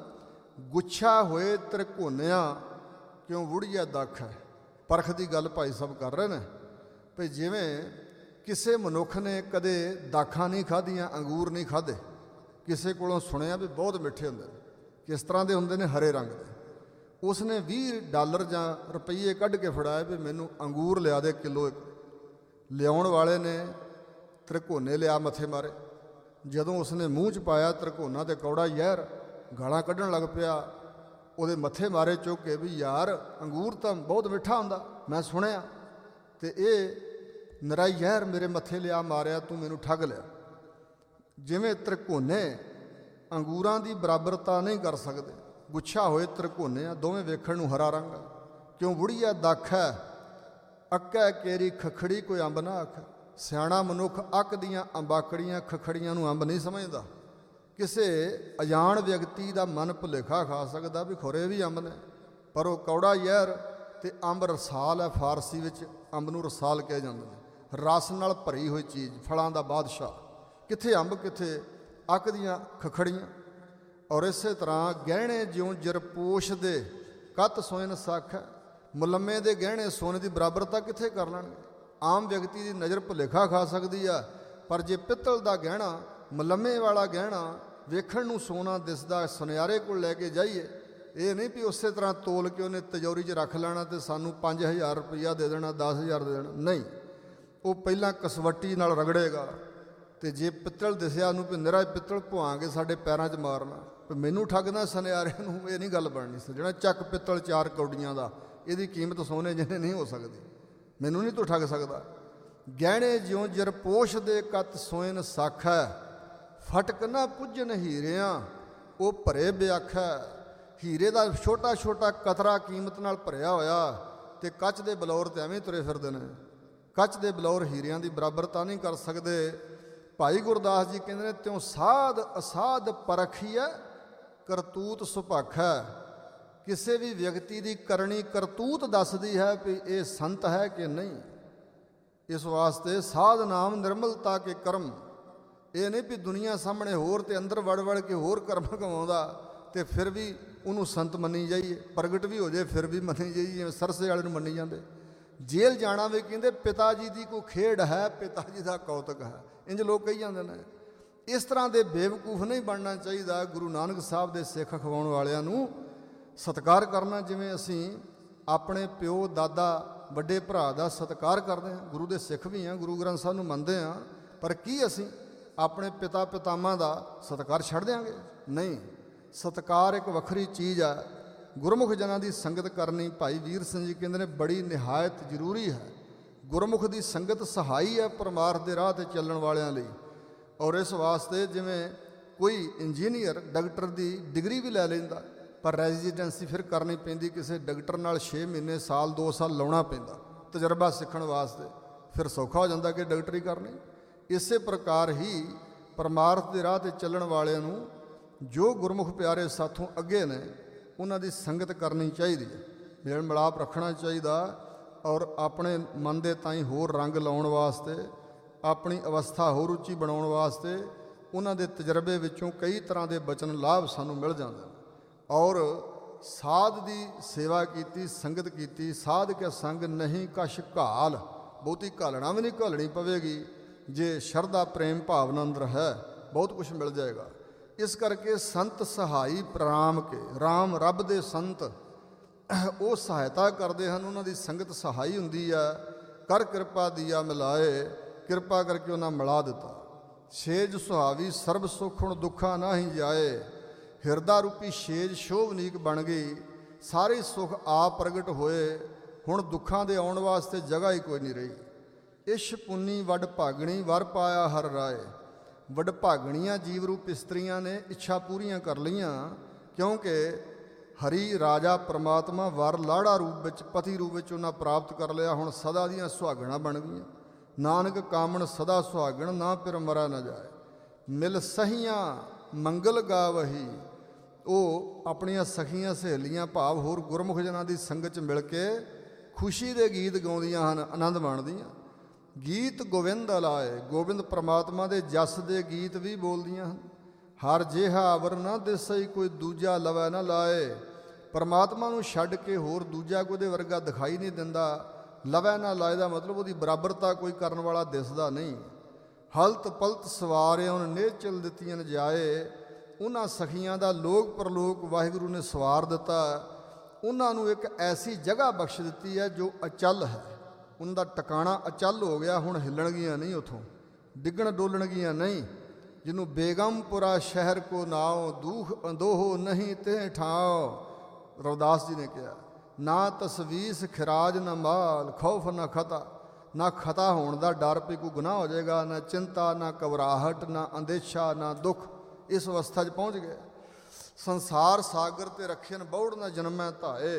ਗੁੱਛਾ ਹੋਏ ਤ੍ਰਿਕੋਨਿਆ ਕਿਉਂ ਵੁੜੀਆ ਦੱਖ ਹੈ। ਪਰਖ ਦੀ ਗੱਲ ਭਾਈ ਸਾਹਿਬ ਕਰ ਰਹੇ ਨੇ ਵੀ ਜਿਵੇਂ ਕਿਸੇ ਮਨੁੱਖ ਨੇ ਕਦੇ ਦਾਖਾਂ ਨਹੀਂ ਖਾਧੀਆਂ, ਅੰਗੂਰ ਨਹੀਂ ਖਾਧੇ, ਕਿਸੇ ਕੋਲੋਂ ਸੁਣਿਆ ਵੀ ਬਹੁਤ ਮਿੱਠੇ ਹੁੰਦੇ ਨੇ। ਕਿਸ ਤਰ੍ਹਾਂ ਦੇ ਹੁੰਦੇ ਨੇ? ਹਰੇ ਰੰਗ ਦੇ। ਉਸਨੇ $20 ਜਾਂ ਰੁਪਈਏ ਕੱਢ ਕੇ ਫੜਾਏ ਵੀ ਮੈਨੂੰ ਅੰਗੂਰ ਲਿਆ ਦੇ ਕਿਲੋ ਇੱਕ। ਲਿਆਉਣ ਵਾਲੇ ਨੇ ਤ੍ਰਿਕੋਨੇ ਲਿਆ, ਮੱਥੇ ਮਾਰੇ। ਜਦੋਂ ਉਸਨੇ ਮੂੰਹ 'ਚ ਪਾਇਆ ਤ੍ਰਿਕੋਨਾ ਤੇ ਕੌੜਾ ਜ਼ਹਿਰ, ਗਾਲਾਂ ਕੱਢਣ ਲੱਗ ਪਿਆ। ਉਹਦੇ ਮੱਥੇ ਮਾਰੇ ਚੁੱਕ ਕੇ ਵੀ ਯਾਰ ਅੰਗੂਰ ਤਾਂ ਬਹੁਤ ਮਿੱਠਾ ਹੁੰਦਾ, ਮੈਂ ਸੁਣਿਆ, ਤੇ ਇਹ ਨਿਰਾ ਜ਼ਹਿਰ ਮੇਰੇ ਮੱਥੇ ਲਿਆ ਮਾਰਿਆ, ਤੂੰ ਮੈਨੂੰ ਠੱਗ ਲਿਆ। ਜਿਵੇਂ ਤ੍ਰਿਕੋਨੇ ਅੰਗੂਰਾਂ ਦੀ ਬਰਾਬਰਤਾ ਨਹੀਂ ਕਰ ਸਕਦੇ, ਗੁੱਛਾ ਹੋਏ ਤ੍ਰਿਕੋਨੇ ਆ, ਦੋਵੇਂ ਵੇਖਣ ਨੂੰ ਹਰਾ ਰੰਗ, ਕਿਉਂ ਵੁੜੀਆ ਦੱਖ ਹੈ। ਅੱਕੈ ਕੇਰੀ ਖਖੜੀ ਕੋਈ ਅੰਬ ਨਾ ਆਖ। ਸਿਆਣਾ ਮਨੁੱਖ ਅੱਕ ਦੀਆਂ ਅੰਬਾਕੜੀਆਂ ਖਖੜੀਆਂ ਨੂੰ ਅੰਬ ਨਹੀਂ ਸਮਝਦਾ। ਕਿਸੇ ਅਜਾਣ ਵਿਅਕਤੀ ਦਾ ਮਨ ਭੁਲੇਖਾ ਖਾ ਸਕਦਾ ਵੀ ਖੁਰੇ ਵੀ ਅੰਬ ਨੇ, ਪਰ ਉਹ ਕੌੜਾ ਜ਼ਹਿਰ ਤੇ ਅੰਬ ਰਸਾਲ ਹੈ। ਫਾਰਸੀ ਵਿੱਚ ਅੰਬ ਨੂੰ ਰਸਾਲ ਕਹਿ ਜਾਂਦੇ ਨੇ। ਰਸ ਨਾਲ ਭਰੀ ਹੋਈ ਚੀਜ਼, ਫਲਾਂ ਦਾ ਬਾਦਸ਼ਾਹ। ਕਿੱਥੇ ਅੰਬ, ਕਿੱਥੇ ਅੱਕ ਦੀਆਂ ਖਖੜੀਆਂ। ਔਰ ਇਸੇ ਤਰ੍ਹਾਂ ਗਹਿਣੇ ਜਿਉਂ ਜਰਪੋਸ਼ ਦੇ ਕੱਤ ਸੋਇਨ ਸੱਖ ਹੈ। ਮੁਲੰਮੇ ਦੇ ਗਹਿਣੇ ਸੋਨੇ ਦੀ ਬਰਾਬਰਤਾ ਕਿੱਥੇ ਕਰ ਲੈਣਗੇ? ਆਮ ਵਿਅਕਤੀ ਦੀ ਨਜ਼ਰ ਭੁਲੇਖਾ ਖਾ ਸਕਦੀ ਆ, ਪਰ ਜੇ ਪਿੱਤਲ ਦਾ ਗਹਿਣਾ, ਮੁਲੰਮੇ ਵਾਲਾ ਗਹਿਣਾ ਵੇਖਣ ਨੂੰ ਸੋਨਾ ਦਿਸਦਾ, ਸੁਨਿਆਰੇ ਕੋਲ ਲੈ ਕੇ ਜਾਈਏ, ਇਹ ਨਹੀਂ ਵੀ ਉਸੇ ਤਰ੍ਹਾਂ ਤੋਲ ਕੇ ਉਹਨੇ ਤਿਜੋਰੀ 'ਚ ਰੱਖ ਲੈਣਾ ਤੇ ਸਾਨੂੰ 5000 ਰੁਪਈਆ ਦੇ ਦੇਣਾ, 10,000 ਦੇ ਦੇਣਾ। ਨਹੀਂ, ਉਹ ਪਹਿਲਾਂ ਕਸਵੱਟੀ ਨਾਲ ਰਗੜੇਗਾ, ਤੇ ਜੇ ਪਿੱਤਲ ਦਿਸਿਆ ਉਹਨੂੰ ਵੀ ਨਿਰਾ ਪਿੱਤਲ ਭੁਆਂਗੇ ਸਾਡੇ ਪੈਰਾਂ 'ਚ ਮਾਰਨਾ, ਵੀ ਮੈਨੂੰ ਠੱਗਦਾ ਸੁਨਿਆਰੇ ਨੂੰ, ਇਹ ਨਹੀਂ ਗੱਲ ਬਣਨੀ। ਜਿਹੜਾ ਚੱਕ ਪਿੱਤਲ 4 ਕੌਡੀਆਂ ਦਾ, ਇਹਦੀ ਕੀਮਤ ਸੋਨੇ ਜਿਹਨੇ ਨਹੀਂ ਹੋ ਸਕਦੀ, ਮੈਨੂੰ ਨਹੀਂ ਤੂੰ ਠੱਗ ਸਕਦਾ। ਗਹਿਣੇ ਜਿਉਂ ਜਰਪੋਸ਼ ਦੇ ਕੱਤ ਸੋਇਨ ਸੱਖ ਹੈ। ਫਟਕ ਨਾ ਪੁੱਜਨ ਹੀਰਿਆਂ ਉਹ ਭਰੇ ਵਿਆਖਾ। ਹੀਰੇ ਦਾ ਛੋਟਾ ਛੋਟਾ ਕਤਰਾ ਕੀਮਤ ਨਾਲ ਭਰਿਆ ਹੋਇਆ, ਤੇ ਕੱਚ ਦੇ ਬਲੌਰ ਤੇ ਐਵੇਂ ਤੁਰੇ ਫਿਰਦੇ ਨੇ। ਕੱਚ ਦੇ ਬਲੌਰ ਹੀਰਿਆਂ ਦੀ ਬਰਾਬਰਤਾ ਨਹੀਂ ਕਰ ਸਕਦੇ। ਭਾਈ ਗੁਰਦਾਸ ਜੀ ਕਹਿੰਦੇ ਨੇ, ਤਿਉਂ ਸਾਧ ਅਸਾਧ ਪਰਖੀਐ ਕਰਤੂਤ ਸੁਭਾਖ ਹੈ। ਕਿਸੇ ਵੀ ਵਿਅਕਤੀ ਦੀ ਕਰਨੀ ਕਰਤੂਤ ਦੱਸਦੀ ਹੈ ਵੀ ਇਹ ਸੰਤ ਹੈ ਕਿ ਨਹੀਂ। ਇਸ ਵਾਸਤੇ ਸਾਧ ਨਾਮ ਨਿਰਮਲਤਾ ਕੇ ਕਰਮ, ਇਹ ਨਹੀਂ ਵੀ ਦੁਨੀਆ ਸਾਹਮਣੇ ਹੋਰ ਤੇ ਅੰਦਰ ਵੜ ਵੜ ਕੇ ਹੋਰ ਕਰਮ ਕਮਾਉਂਦਾ ਤੇ ਫਿਰ ਵੀ ਉਹਨੂੰ ਸੰਤ ਮੰਨੀ ਜਾਈਏ, ਪ੍ਰਗਟ ਵੀ ਹੋ ਜਾਏ ਫਿਰ ਵੀ ਮੰਨੀ ਜਾਈਏ, ਜਿਵੇਂ ਸਰਸੇ ਵਾਲੇ ਨੂੰ ਮੰਨੀ ਜਾਂਦੇ। ਜੇਲ੍ਹ ਜਾਣਾ ਵੀ ਕਹਿੰਦੇ ਪਿਤਾ ਜੀ ਦੀ ਕੋਈ ਖੇਡ ਹੈ, ਪਿਤਾ ਜੀ ਦਾ ਕੌਤਕ ਹੈ, ਇੰਜ ਲੋਕ ਕਹੀ ਜਾਂਦੇ ਨੇ। ਇਸ ਤਰ੍ਹਾਂ ਦੇ ਬੇਵਕੂਫ ਨਹੀਂ ਬਣਨਾ ਚਾਹੀਦਾ। ਗੁਰੂ ਨਾਨਕ ਸਾਹਿਬ ਦੇ ਸਿੱਖ ਅਖਵਾਉਣ ਵਾਲਿਆਂ ਨੂੰ ਸਤਿਕਾਰ ਕਰਨਾ, ਜਿਵੇਂ ਅਸੀਂ ਆਪਣੇ ਪਿਓ ਦਾਦਾ ਵੱਡੇ ਭਰਾ ਦਾ ਸਤਿਕਾਰ ਕਰਦੇ ਹਾਂ। ਗੁਰੂ ਦੇ ਸਿੱਖ ਵੀ ਹਾਂ, ਗੁਰੂ ਗ੍ਰੰਥ ਸਾਹਿਬ ਨੂੰ ਮੰਨਦੇ ਹਾਂ, ਪਰ ਕੀ ਅਸੀਂ ਆਪਣੇ ਪਿਤਾ ਪਿਤਾਮਾ ਦਾ ਸਤਿਕਾਰ ਛੱਡ ਦਿਆਂਗੇ? ਨਹੀਂ, ਸਤਿਕਾਰ ਇੱਕ ਵੱਖਰੀ ਚੀਜ਼ ਹੈ। ਗੁਰਮੁਖ ਜਨਾਂ ਦੀ ਸੰਗਤ ਕਰਨੀ, ਭਾਈ ਵੀਰ ਸਿੰਘ ਜੀ ਕਹਿੰਦੇ ਨੇ, ਬੜੀ ਨਿਹਾਇਤ ਜ਼ਰੂਰੀ ਹੈ। ਗੁਰਮੁਖ ਦੀ ਸੰਗਤ ਸਹਾਈ ਹੈ ਪਰਮਾਰਥ ਦੇ ਰਾਹ 'ਤੇ ਚੱਲਣ ਵਾਲਿਆਂ ਲਈ। ਔਰ ਇਸ ਵਾਸਤੇ ਜਿਵੇਂ ਕੋਈ ਇੰਜੀਨੀਅਰ ਡਾਕਟਰ ਦੀ ਡਿਗਰੀ ਵੀ ਲੈ ਲੈਂਦਾ, ਪਰ ਰੈਜ਼ੀਡੈਂਸੀ ਫਿਰ ਕਰਨੀ ਪੈਂਦੀ ਕਿਸੇ ਡਾਕਟਰ ਨਾਲ 6 ਮਹੀਨੇ ਸਾਲ 2 ਸਾਲ ਲਾਉਣਾ ਪੈਂਦਾ ਤਜਰਬਾ ਸਿੱਖਣ ਵਾਸਤੇ, ਫਿਰ ਸੌਖਾ ਹੋ ਜਾਂਦਾ ਕਿ ਡਾਕਟਰੀ ਕਰਨੀ। ਇਸੇ ਪ੍ਰਕਾਰ ਹੀ ਪਰਮਾਰਥ ਦੇ ਰਾਹ 'ਤੇ ਚੱਲਣ ਵਾਲਿਆਂ ਨੂੰ ਜੋ ਗੁਰਮੁਖ ਪਿਆਰੇ ਸਾਥੋਂ ਅੱਗੇ ਨੇ ਉਹਨਾਂ ਦੀ ਸੰਗਤ ਕਰਨੀ ਚਾਹੀਦੀ ਹੈ, ਮੇਲ ਮਿਲਾਪ ਰੱਖਣਾ ਚਾਹੀਦਾ। ਔਰ ਆਪਣੇ ਮਨ ਦੇ ਤਾਈਂ ਹੋਰ ਰੰਗ ਲਾਉਣ ਵਾਸਤੇ, ਆਪਣੀ ਅਵਸਥਾ ਹੋਰ ਉੱਚੀ ਬਣਾਉਣ ਵਾਸਤੇ ਉਹਨਾਂ ਦੇ ਤਜਰਬੇ ਵਿੱਚੋਂ ਕਈ ਤਰ੍ਹਾਂ ਦੇ ਬਚਨ ਲਾਭ ਸਾਨੂੰ ਮਿਲ ਜਾਂਦੇ ਨੇ। ਔਰ ਸਾਧ ਦੀ ਸੇਵਾ ਕੀਤੀ, ਸੰਗਤ ਕੀਤੀ। ਸਾਧ ਕੇ ਸੰਗ ਨਹੀਂ ਕਛ ਘਾਲ, ਬਹੁਤੀ ਘਾਲਣਾ ਵੀ ਨਹੀਂ ਘਾਲਣੀ ਪਵੇਗੀ। ਜੇ ਸ਼ਰਧਾ ਪ੍ਰੇਮ ਭਾਵਨਾ ਅੰਦਰ ਹੈ, ਬਹੁਤ ਕੁਛ ਮਿਲ ਜਾਏਗਾ। ਇਸ ਕਰਕੇ ਸੰਤ ਸਹਾਈ ਪ੍ਰਾਮ ਕੇ, ਰਾਮ ਰੱਬ ਦੇ ਸੰਤ ਉਹ ਸਹਾਇਤਾ ਕਰਦੇ ਹਨ, ਉਹਨਾਂ ਦੀ ਸੰਗਤ ਸਹਾਈ ਹੁੰਦੀ ਹੈ। ਕਰ ਕਿਰਪਾ ਦੀਆ ਮਿਲਾਏ, ਕਿਰਪਾ ਕਰਕੇ ਉਹਨਾਂ ਮਿਲਾ ਦਿੱਤਾ। ਛੇਜ ਸੁਹਾਵੀ ਸਰਬ ਸੁਖ ਹੁਣ ਦੁੱਖਾਂ ਨਾ ਹੀ ਜਾਏ, ਹਿਰਦਾ ਰੂਪੀ ਛੇਜ ਸ਼ੋਭਨੀਕ ਬਣ ਗਈ। ਸਾਰੇ ਸੁਖ ਆਪ ਪ੍ਰਗਟ ਹੋਏ, ਹੁਣ ਦੁੱਖਾਂ ਦੇ ਆਉਣ ਵਾਸਤੇ ਜਗ੍ਹਾ ਹੀ ਕੋਈ ਨਹੀਂ ਰਹੀ। ਇਸ਼ ਪੁੰਨੀ ਵੱਡ ਭਾਗਣੀ ਵਰ ਪਾਇਆ ਹਰ ਰਾਏ, ਵੱਡ ਭਾਗਣੀਆਂ ਜੀਵ ਰੂਪ ਇਸਤਰੀਆਂ ਨੇ ਇੱਛਾ ਪੂਰੀਆਂ ਕਰ ਲਈਆਂ, ਕਿਉਂਕਿ ਹਰੀ ਰਾਜਾ ਪਰਮਾਤਮਾ ਵਰ ਲਾੜਾ ਰੂਪ ਵਿੱਚ, ਪਤੀ ਰੂਪ ਵਿੱਚ ਉਹਨਾਂ ਪ੍ਰਾਪਤ ਕਰ ਲਿਆ। ਹੁਣ ਸਦਾ ਦੀਆਂ ਸੁਹਾਗਣਾਂ ਬਣ ਗਈਆਂ। ਨਾਨਕ ਕਾਮਣ ਸਦਾ ਸੁਹਾਗਣ, ਨਾ ਫਿਰ ਮਰਾ ਨਾ ਜਾਏ। ਮਿਲ ਸਹੀਆਂ ਮੰਗਲ ਗਾਵਹੀ, ਉਹ ਆਪਣੀਆਂ ਸਖੀਆਂ ਸਹੇਲੀਆਂ ਭਾਵ ਹੋਰ ਗੁਰਮੁਖ ਜਨਾਂ ਦੀ ਸੰਗਤ 'ਚ ਮਿਲ ਕੇ ਖੁਸ਼ੀ ਦੇ ਗੀਤ ਗਾਉਂਦੀਆਂ ਹਨ, ਆਨੰਦ ਮਾਣਦੀਆਂ। ਗੀਤ ਗੋਵਿੰਦ ਲਾਏ, ਗੋਬਿੰਦ ਪਰਮਾਤਮਾ ਦੇ ਜਸ ਦੇ ਗੀਤ ਵੀ ਬੋਲਦੀਆਂ ਹਨ। ਹਰ ਜਿਹਾ ਅਵਰ ਨਾ ਦਿਸਈ, ਕੋਈ ਦੂਜਾ ਲਵੈ ਨਾ ਲਾਏ। ਪਰਮਾਤਮਾ ਨੂੰ ਛੱਡ ਕੇ ਹੋਰ ਦੂਜਾ ਕੋਈ ਉਹਦੇ ਵਰਗਾ ਦਿਖਾਈ ਨਹੀਂ ਦਿੰਦਾ। ਲਵੈ ਨਾ ਲਾਏ ਦਾ ਮਤਲਬ ਉਹਦੀ ਬਰਾਬਰਤਾ ਕੋਈ ਕਰਨ ਵਾਲਾ ਦਿਸਦਾ ਨਹੀਂ। ਹਲਤ ਪਲਤ ਸਵਾਰਿਓਂ ਨੇਚਲ ਦਿੱਤੀਆਂ ਜਾਏ, ਉਹਨਾਂ ਸਖੀਆਂ ਦਾ ਲੋਕ ਪਰਲੋਕ ਵਾਹਿਗੁਰੂ ਨੇ ਸਵਾਰ ਦਿੱਤਾ। ਉਹਨਾਂ ਨੂੰ ਇੱਕ ਐਸੀ ਜਗ੍ਹਾ ਬਖਸ਼ ਦਿੱਤੀ ਹੈ ਜੋ ਅਚਲ ਹੈ। ਉਹਨਾਂ ਦਾ ਟਿਕਾਣਾ ਅਚਲ ਹੋ ਗਿਆ, ਹੁਣ ਹਿੱਲਣਗੀਆਂ ਨਹੀਂ, ਉੱਥੋਂ ਡਿੱਗਣ ਡੋਲਣਗੀਆਂ ਨਹੀਂ। ਜਿਹਨੂੰ ਬੇਗਮਪੁਰਾ ਸ਼ਹਿਰ ਕੋ ਨਾਉ, ਦੂਖ ਅੰਦੋਹੋ ਨਹੀਂ ਤੇ ਠਾਓ, ਰਵਿਦਾਸ ਜੀ ਨੇ ਕਿਹਾ। ਨਾ ਤਸਵੀਸ ਖਿਰਾਜ ਨਾ ਮਾਲ, ਖੌਫ ਨਾ ਖਤਾ, ਨਾ ਖਤਾ ਹੋਣ ਦਾ ਡਰ ਵੀ ਕੋਈ ਗੁਨਾਹ ਹੋ ਜਾਏਗਾ, ਨਾ ਚਿੰਤਾ, ਨਾ ਘਬਰਾਹਟ, ਨਾ ਅੰਦੇਸ਼ਾ, ਨਾ ਦੁੱਖ। ਇਸ ਅਵਸਥਾ 'ਚ ਪਹੁੰਚ ਗਏ। ਸੰਸਾਰ ਸਾਗਰ ਤੇ ਰੱਖਿਅਨ ਬੌੜ ਨਾ ਜਨਮੈ ਧਾਏ।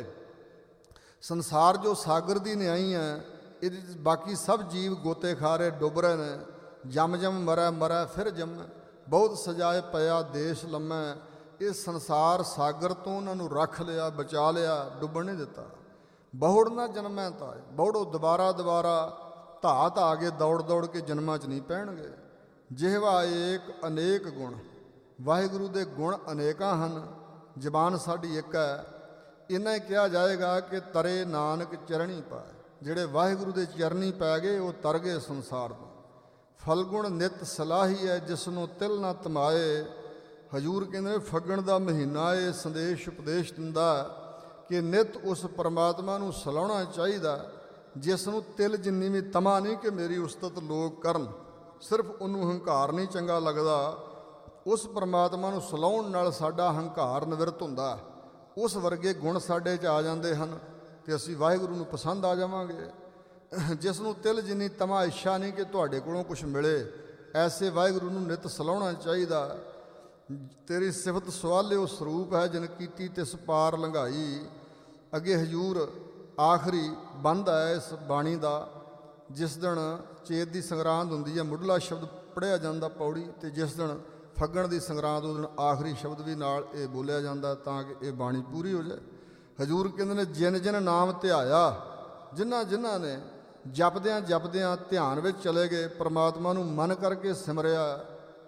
ਸੰਸਾਰ ਜੋ ਸਾਗਰ ਦੀ ਨਿਆਈ ਹੈ, ਇਹਦੇ 'ਚ ਬਾਕੀ ਸਭ ਜੀਵ ਗੋਤੇ ਖਾ ਰਹੇ, ਡੁੱਬ ਰਹੇ ਨੇ। ਜਮ ਜਮ ਮਰੈ ਮਰੈ ਫਿਰ ਜੰਮੈ, ਬਹੁਤ ਸਜਾਏ ਪਿਆ ਦੇਸ਼ ਲੰਮੈ। ਇਹ ਸੰਸਾਰ ਸਾਗਰ ਤੋਂ ਉਹਨਾਂ ਨੂੰ ਰੱਖ ਲਿਆ, ਬਚਾ ਲਿਆ, ਡੁੱਬਣ ਨਹੀਂ ਦਿੱਤਾ। ਬਹੁੜ ਨਾ ਜਨਮੈ ਧਾਏ, ਬਹੁੜੋ ਦੁਬਾਰਾ ਧਾ ਧਾ ਕੇ ਦੌੜ ਦੌੜ ਕੇ ਜਨਮਾਂ 'ਚ ਨਹੀਂ ਪੈਣਗੇ। ਜਿਹਵਾ ਏਕ ਅਨੇਕ ਗੁਣ, ਵਾਹਿਗੁਰੂ ਦੇ ਗੁਣ ਅਨੇਕਾਂ ਹਨ, ਜ਼ਬਾਨ ਸਾਡੀ ਇੱਕ ਹੈ। ਇੰਨਾ ਹੀ ਕਿਹਾ ਜਾਏਗਾ ਕਿ ਤਰੇ ਨਾਨਕ ਚਰਣੀ ਪਾਏ। ਜਿਹੜੇ ਵਾਹਿਗੁਰੂ ਦੇ ਚਰਨੀ ਪੈ ਗਏ ਉਹ ਤਰ ਗਏ ਸੰਸਾਰ ਤੋਂ। ਫਲਗੁਣ ਨਿਤ ਸਲਾਹੀ ਹੈ, ਜਿਸ ਨੂੰ ਤਿਲ ਨਾ ਤਮਾਏ। ਹਜੂਰ ਕਹਿੰਦੇ ਫੱਗਣ ਦਾ ਮਹੀਨਾ ਇਹ ਸੰਦੇਸ਼ ਉਪਦੇਸ਼ ਦਿੰਦਾ ਕਿ ਨਿਤ ਉਸ ਪਰਮਾਤਮਾ ਨੂੰ ਸਲਾਹੁਣਾ ਚਾਹੀਦਾ, ਜਿਸ ਨੂੰ ਤਿਲ ਜਿੰਨੀ ਵੀ ਤਮਾ ਨਹੀਂ ਕਿ ਮੇਰੀ ਉਸਤਤ ਲੋਕ ਕਰਨ। ਸਿਰਫ ਉਹਨੂੰ ਹੰਕਾਰ ਨਹੀਂ ਚੰਗਾ ਲੱਗਦਾ। ਉਸ ਪਰਮਾਤਮਾ ਨੂੰ ਸਲਾਹੁਣ ਨਾਲ ਸਾਡਾ ਹੰਕਾਰ ਨਿਵਰਤ ਹੁੰਦਾ। ਉਸ ਵਰਗੇ ਗੁਣ ਸਾਡੇ 'ਚ ਆ ਜਾਂਦੇ ਹਨ ਤੇ ਅਸੀਂ ਵਾਹਿਗੁਰੂ ਨੂੰ ਪਸੰਦ ਆ ਜਾਵਾਂਗੇ। ਜਿਸ ਨੂੰ ਤਿਲ ਜਿੰਨੀ ਤਮਾ ਇੱਛਾ ਨਹੀਂ ਕਿ ਤੁਹਾਡੇ ਕੋਲੋਂ ਕੁਛ ਮਿਲੇ, ਐਸੇ ਵਾਹਿਗੁਰੂ ਨੂੰ ਨਿਤ ਸਲਾਹੁਣਾ ਚਾਹੀਦਾ। ਤੇਰੀ ਸਿਫਤ ਸਵਾਲਿਓ ਸਰੂਪ ਹੈ, ਜਿਨ ਕੀਤੀ ਤਿਸ ਪਾਰ ਲੰਘਾਈ। ਅੱਗੇ ਹਜੂਰ ਆਖਰੀ ਬੰਦ ਹੈ ਇਸ ਬਾਣੀ ਦਾ। ਜਿਸ ਦਿਨ ਚੇਤ ਦੀ ਸੰਗਰਾਂਦ ਹੁੰਦੀ ਹੈ, ਮੁੱਢਲਾ ਸ਼ਬਦ ਪੜ੍ਹਿਆ ਜਾਂਦਾ ਪੌੜੀ, ਅਤੇ ਜਿਸ ਦਿਨ ਫੱਗਣ ਦੀ ਸੰਗਰਾਂਦ ਉਸ ਦਿਨ ਆਖਰੀ ਸ਼ਬਦ ਵੀ ਨਾਲ ਇਹ ਬੋਲਿਆ ਜਾਂਦਾ, ਤਾਂ ਕਿ ਇਹ ਬਾਣੀ ਪੂਰੀ ਹੋ ਜਾਏ। ਹਜੂਰ ਕਹਿੰਦੇ ਨੇ ਜਿਨ ਜਿਨ ਨਾਮ ਧਿਆਇਆ, ਜਿਨ੍ਹਾਂ ਜਿਨ੍ਹਾਂ ਨੇ ਜਪਦਿਆਂ ਜਪਦਿਆਂ ਧਿਆਨ ਵਿੱਚ ਚਲੇ ਗਏ, ਪਰਮਾਤਮਾ ਨੂੰ ਮਨ ਕਰਕੇ ਸਿਮਰਿਆ,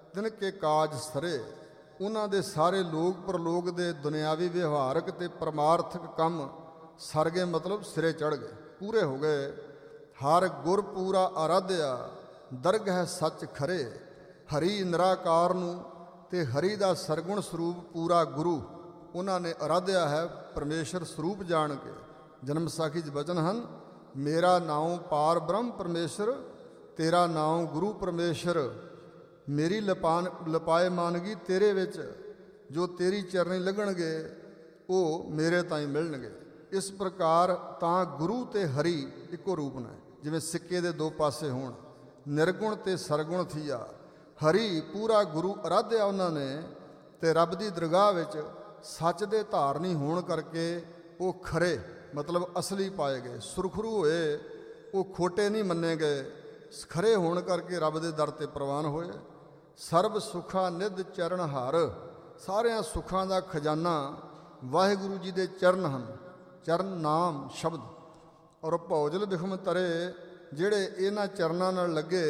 ਤਿਨ ਕੇ ਕਾਜ ਸਰੇ। ਉਹਨਾਂ ਦੇ ਸਾਰੇ ਲੋਕ ਪਰਲੋਕ ਦੇ ਦੁਨਿਆਵੀ ਵਿਵਹਾਰਕ ਤੇ ਪਰਮਾਰਥਕ ਕੰਮ ਸਰ ਗਏ, ਮਤਲਬ ਸਿਰੇ ਚੜ੍ਹ ਗਏ, ਪੂਰੇ ਹੋ ਗਏ। ਹਰ ਗੁਰ ਪੂਰਾ ਆਰਾਧਿਆ, ਦਰਗ ਹੈ ਸੱਚ ਖਰੇ। ਹਰੀ ਨਿਰਾਕਾਰ ਨੂੰ ਤੇ ਹਰੀ ਦਾ ਸਰਗੁਣ ਸਰੂਪ ਪੂਰਾ ਗੁਰੂ ਉਹਨਾਂ ਨੇ ਆਰਾਧਿਆ ਹੈ, ਪਰਮੇਸ਼ਰ ਸਰੂਪ ਜਾਣ ਕੇ। ਜਨਮ ਸਾਖੀ 'ਚ ਬਚਨ ਹਨ, ਮੇਰਾ ਨਾਉ ਪਾਰ ਬ੍ਰਹਮ ਪਰਮੇਸ਼ਰ, ਤੇਰਾ ਨਾਉ ਗੁਰੂ ਪਰਮੇਸ਼ਰ। ਮੇਰੀ ਲਪਾਏ ਮਾਨਗੀ ਤੇਰੇ ਵਿੱਚ, ਜੋ ਤੇਰੀ ਚਰਨੀ ਲੱਗਣਗੇ ਉਹ ਮੇਰੇ ਤਾਈਂ ਮਿਲਣਗੇ। ਇਸ ਪ੍ਰਕਾਰ ਤਾਂ ਗੁਰੂ ਤੇ ਹਰੀ ਇੱਕੋ ਰੂਪ ਨੇ, ਜਿਵੇਂ ਸਿੱਕੇ ਦੇ ਦੋ ਪਾਸੇ ਹੋਣ, ਨਿਰਗੁਣ ਤੇ ਸਰਗੁਣ ਥੀਆ। ਹਰੀ ਪੂਰਾ ਗੁਰੂ ਆਰਾਧਿਆ ਉਹਨਾਂ ਨੇ, ਤੇ ਰੱਬ ਦੀ ਦਰਗਾਹ ਵਿੱਚ ਸੱਚ ਦੇ ਧਾਰਨੀ ਹੋਣ ਕਰਕੇ ਉਹ ਖਰੇ ਮਤਲਬ ਅਸਲੀ ਪਾਏ ਗਏ। ਸੁਰਖਰੂ ਹੋਏ, ਉਹ ਖੋਟੇ ਨਹੀਂ ਮੰਨੇ ਗਏ। ਖਰੇ ਹੋਣ ਕਰਕੇ ਰੱਬ ਦੇ ਦਰ ਤੇ ਪ੍ਰਵਾਨ ਹੋਏ। ਸਰਬ ਸੁਖਾ ਨਿਧ ਚਰਨ ਹਰ, ਸਾਰਿਆਂ ਸੁੱਖਾਂ ਦਾ ਖਜ਼ਾਨਾ ਵਾਹਿਗੁਰੂ ਜੀ ਦੇ ਚਰਨ ਹਨ। ਚਰਨ ਨਾਮ ਸ਼ਬਦ ਔਰ ਭੌਜਲ ਬਿਖਮ ਤਰੇ, ਜਿਹੜੇ ਇਹਨਾਂ ਚਰਨਾਂ ਨਾਲ ਲੱਗੇ।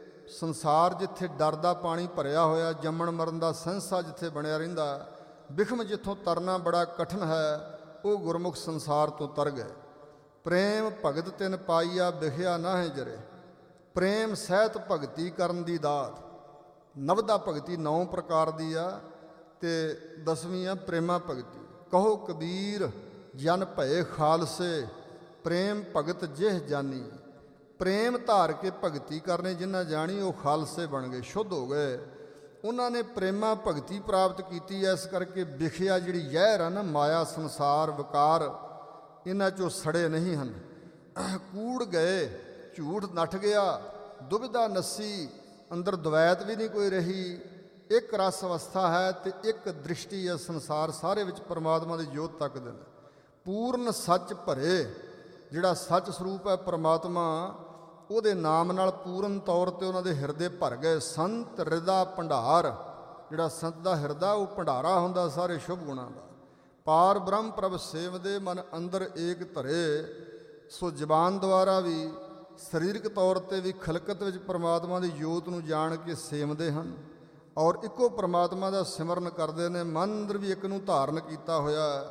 ਸੰਸਾਰ ਜਿੱਥੇ ਡਰ ਦਾ ਪਾਣੀ ਭਰਿਆ ਹੋਇਆ, ਜੰਮਣ ਮਰਨ ਦਾ ਸੰਸਾ ਜਿੱਥੇ ਬਣਿਆ ਰਹਿੰਦਾ, ਬਿਖਮ ਜਿੱਥੋਂ ਤਰਨਾ ਬੜਾ ਕਠਿਨ ਹੈ, ਉਹ ਗੁਰਮੁਖ ਸੰਸਾਰ ਤੋਂ ਤਰ ਗਏ। ਪ੍ਰੇਮ ਭਗਤ ਤਿਨ ਪਾਈਆ, ਬਿਖਿਆ ਨਾਹੇ ਜਰੇ। ਪ੍ਰੇਮ ਸਹਿਤ ਭਗਤੀ ਕਰਨ ਦੀ ਦਾਤ। ਨਵਦਾ ਭਗਤੀ 9 ਪ੍ਰਕਾਰ ਦੀ ਆ, ਤੇ 10ਵੀਂ ਆ ਪ੍ਰੇਮਾ ਭਗਤੀ। ਕਹੋ ਕਬੀਰ ਜਨ ਭਏ ਖਾਲਸੇ, ਪ੍ਰੇਮ ਭਗਤ ਜਿਹ ਜਾਨੀ। ਪ੍ਰੇਮ ਧਾਰ ਕੇ ਭਗਤੀ ਕਰਨੇ ਜਿਨ੍ਹਾਂ ਜਾਣੀ, ਉਹ ਖਾਲਸੇ ਬਣ ਗਏ, ਸ਼ੁੱਧ ਹੋ ਗਏ। ਉਹਨਾਂ ਨੇ ਪ੍ਰੇਮਾ ਭਗਤੀ ਪ੍ਰਾਪਤ ਕੀਤੀ ਹੈ। ਇਸ ਕਰਕੇ ਵਿਖਿਆ ਜਿਹੜੀ ਜ਼ਹਿਰ ਆ ਨਾ, ਮਾਇਆ ਸੰਸਾਰ ਵਿਕਾਰ, ਇਹਨਾਂ 'ਚੋਂ ਸੜੇ ਨਹੀਂ ਹਨ। ਕੂੜ ਗਏ, ਝੂਠ ਨੱਠ ਗਿਆ, ਦੁਬਿਧਾ ਨੱਸੀ, ਅੰਦਰ ਦਵੈਤ ਵੀ ਨਹੀਂ ਕੋਈ ਰਹੀ। ਇੱਕ ਰਸ ਅਵਸਥਾ ਹੈ ਤੇ ਇੱਕ ਦ੍ਰਿਸ਼ਟੀ ਹੈ। ਸੰਸਾਰ ਸਾਰੇ ਵਿੱਚ ਪਰਮਾਤਮਾ ਦੀ ਜੋਤ ਤੱਕਦੇ ਨੇ। ਪੂਰਨ ਸੱਚ ਭਰੇ, ਜਿਹੜਾ ਸੱਚ ਸਰੂਪ ਹੈ ਪਰਮਾਤਮਾ, ਉਹਦੇ ਨਾਮ ਨਾਲ ਪੂਰਨ ਤੌਰ 'ਤੇ ਉਹਨਾਂ ਦੇ ਹਿਰਦੇ ਭਰ ਗਏ। ਸੰਤ ਹਿਰਦਾ ਭੰਡਾਰ, ਜਿਹੜਾ ਸੰਤ ਦਾ ਹਿਰਦਾ ਉਹ ਭੰਡਾਰਾ ਹੁੰਦਾ ਸਾਰੇ ਸ਼ੁਭ ਗੁਣਾਂ ਦਾ। ਪਾਰ ਬ੍ਰਹਮ ਪ੍ਰਭ ਸੇਵਦੇ, ਮਨ ਅੰਦਰ ਏਕ ਧਰੇ। ਸੋ ਜ਼ਬਾਨ ਦੁਆਰਾ ਵੀ, ਸਰੀਰਕ ਤੌਰ 'ਤੇ ਵੀ ਖਲਕਤ ਵਿੱਚ ਪਰਮਾਤਮਾ ਦੀ ਜੋਤ ਨੂੰ ਜਾਣ ਕੇ ਸੇਵਦੇ ਹਨ, ਔਰ ਇੱਕੋ ਪਰਮਾਤਮਾ ਦਾ ਸਿਮਰਨ ਕਰਦੇ ਨੇ। ਮਨ ਅੰਦਰ ਵੀ ਇੱਕ ਨੂੰ ਧਾਰਨ ਕੀਤਾ ਹੋਇਆ।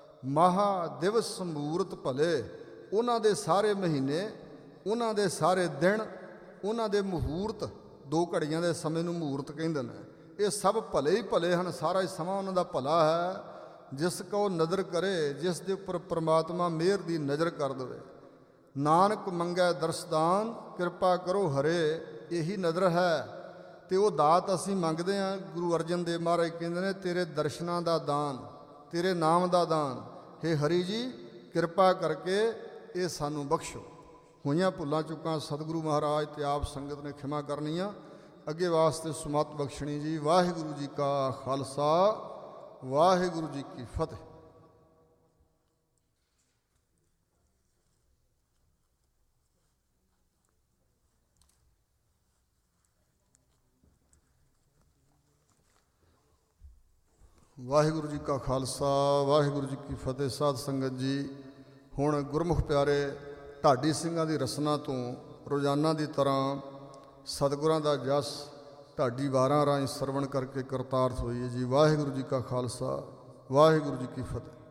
ਮਹਾ ਦਿਵਸ ਮੂਰਤ ਭਲੇ, ਉਹਨਾਂ ਦੇ ਸਾਰੇ ਮਹੀਨੇ, ਉਹਨਾਂ ਦੇ ਸਾਰੇ ਦਿਨ, ਉਹਨਾਂ ਦੇ ਮੁਹੂਰਤ, 2 ਘੜੀਆਂ ਦੇ ਸਮੇਂ ਨੂੰ ਮੁਹੂਰਤ ਕਹਿੰਦੇ ਨੇ। ਇਹ ਸਭ ਭਲੇ ਹੀ ਭਲੇ ਹਨ, ਸਾਰਾ ਹੀ ਸਮਾਂ ਉਹਨਾਂ ਦਾ ਭਲਾ ਹੈ। ਜਿਸ ਕੋ ਨਜ਼ਰ ਕਰੇ, ਜਿਸ ਦੇ ਉੱਪਰ ਪਰਮਾਤਮਾ ਮਿਹਰ ਦੀ ਨਜ਼ਰ ਕਰ ਦੇਵੇ। ਨਾਨਕ ਮੰਗੈ ਦਰਸਦਾਨ, ਕਿਰਪਾ ਕਰੋ ਹਰੇ। ਇਹੀ ਨਜ਼ਰ ਹੈ ਤੇ ਉਹ ਦਾਤ ਅਸੀਂ ਮੰਗਦੇ ਹਾਂ। ਗੁਰੂ ਅਰਜਨ ਦੇਵ ਮਹਾਰਾਜ ਕਹਿੰਦੇ ਨੇ, ਤੇਰੇ ਦਰਸ਼ਨਾਂ ਦਾ ਦਾਨ, ਤੇਰੇ ਨਾਮ ਦਾ ਦਾਨ। ਹੇ ਹਰੀ ਜੀ, ਕਿਰਪਾ ਕਰਕੇ ਇਹ ਸਾਨੂੰ ਬਖਸ਼ੋ। ਹੋਈਆਂ ਭੁੱਲਾਂ ਚੁੱਕਾਂ ਸਤਿਗੁਰੂ ਮਹਾਰਾਜ ਤੇ ਆਪ ਸੰਗਤ ਨੇ ਖਿਮਾ ਕਰਨੀਆਂ, ਅੱਗੇ ਵਾਸਤੇ ਸੁਮਤ ਬਖਸ਼ਣੀ ਜੀ। ਵਾਹਿਗੁਰੂ ਜੀ ਕਾ ਖਾਲਸਾ, ਵਾਹਿਗੁਰੂ ਜੀ ਕੀ ਫਤਿਹ। ਵਾਹਿਗੁਰੂ ਜੀ ਕਾ ਖਾਲਸਾ, ਵਾਹਿਗੁਰੂ ਜੀ ਕੀ ਫਤਿਹ। ਸਾਧ ਸੰਗਤ ਜੀ, ਹੁਣ ਗੁਰਮੁਖ ਪਿਆਰੇ ਢਾਡੀ ਸਿੰਘਾਂ ਦੀ ਰਸਨਾ ਤੋਂ ਰੋਜ਼ਾਨਾ ਦੀ ਤਰ੍ਹਾਂ ਸਤਿਗੁਰਾਂ ਦਾ ਜਸ ਢਾਡੀ ਵਾਰਾਂ ਰਾਹੀਂ ਸਰਵਣ ਕਰਕੇ ਕਰਤਾਰਥ ਹੋਈਏ ਜੀ। ਵਾਹਿਗੁਰੂ ਜੀ ਕਾ ਖਾਲਸਾ, ਵਾਹਿਗੁਰੂ ਜੀ ਕੀ ਫਤਿਹ।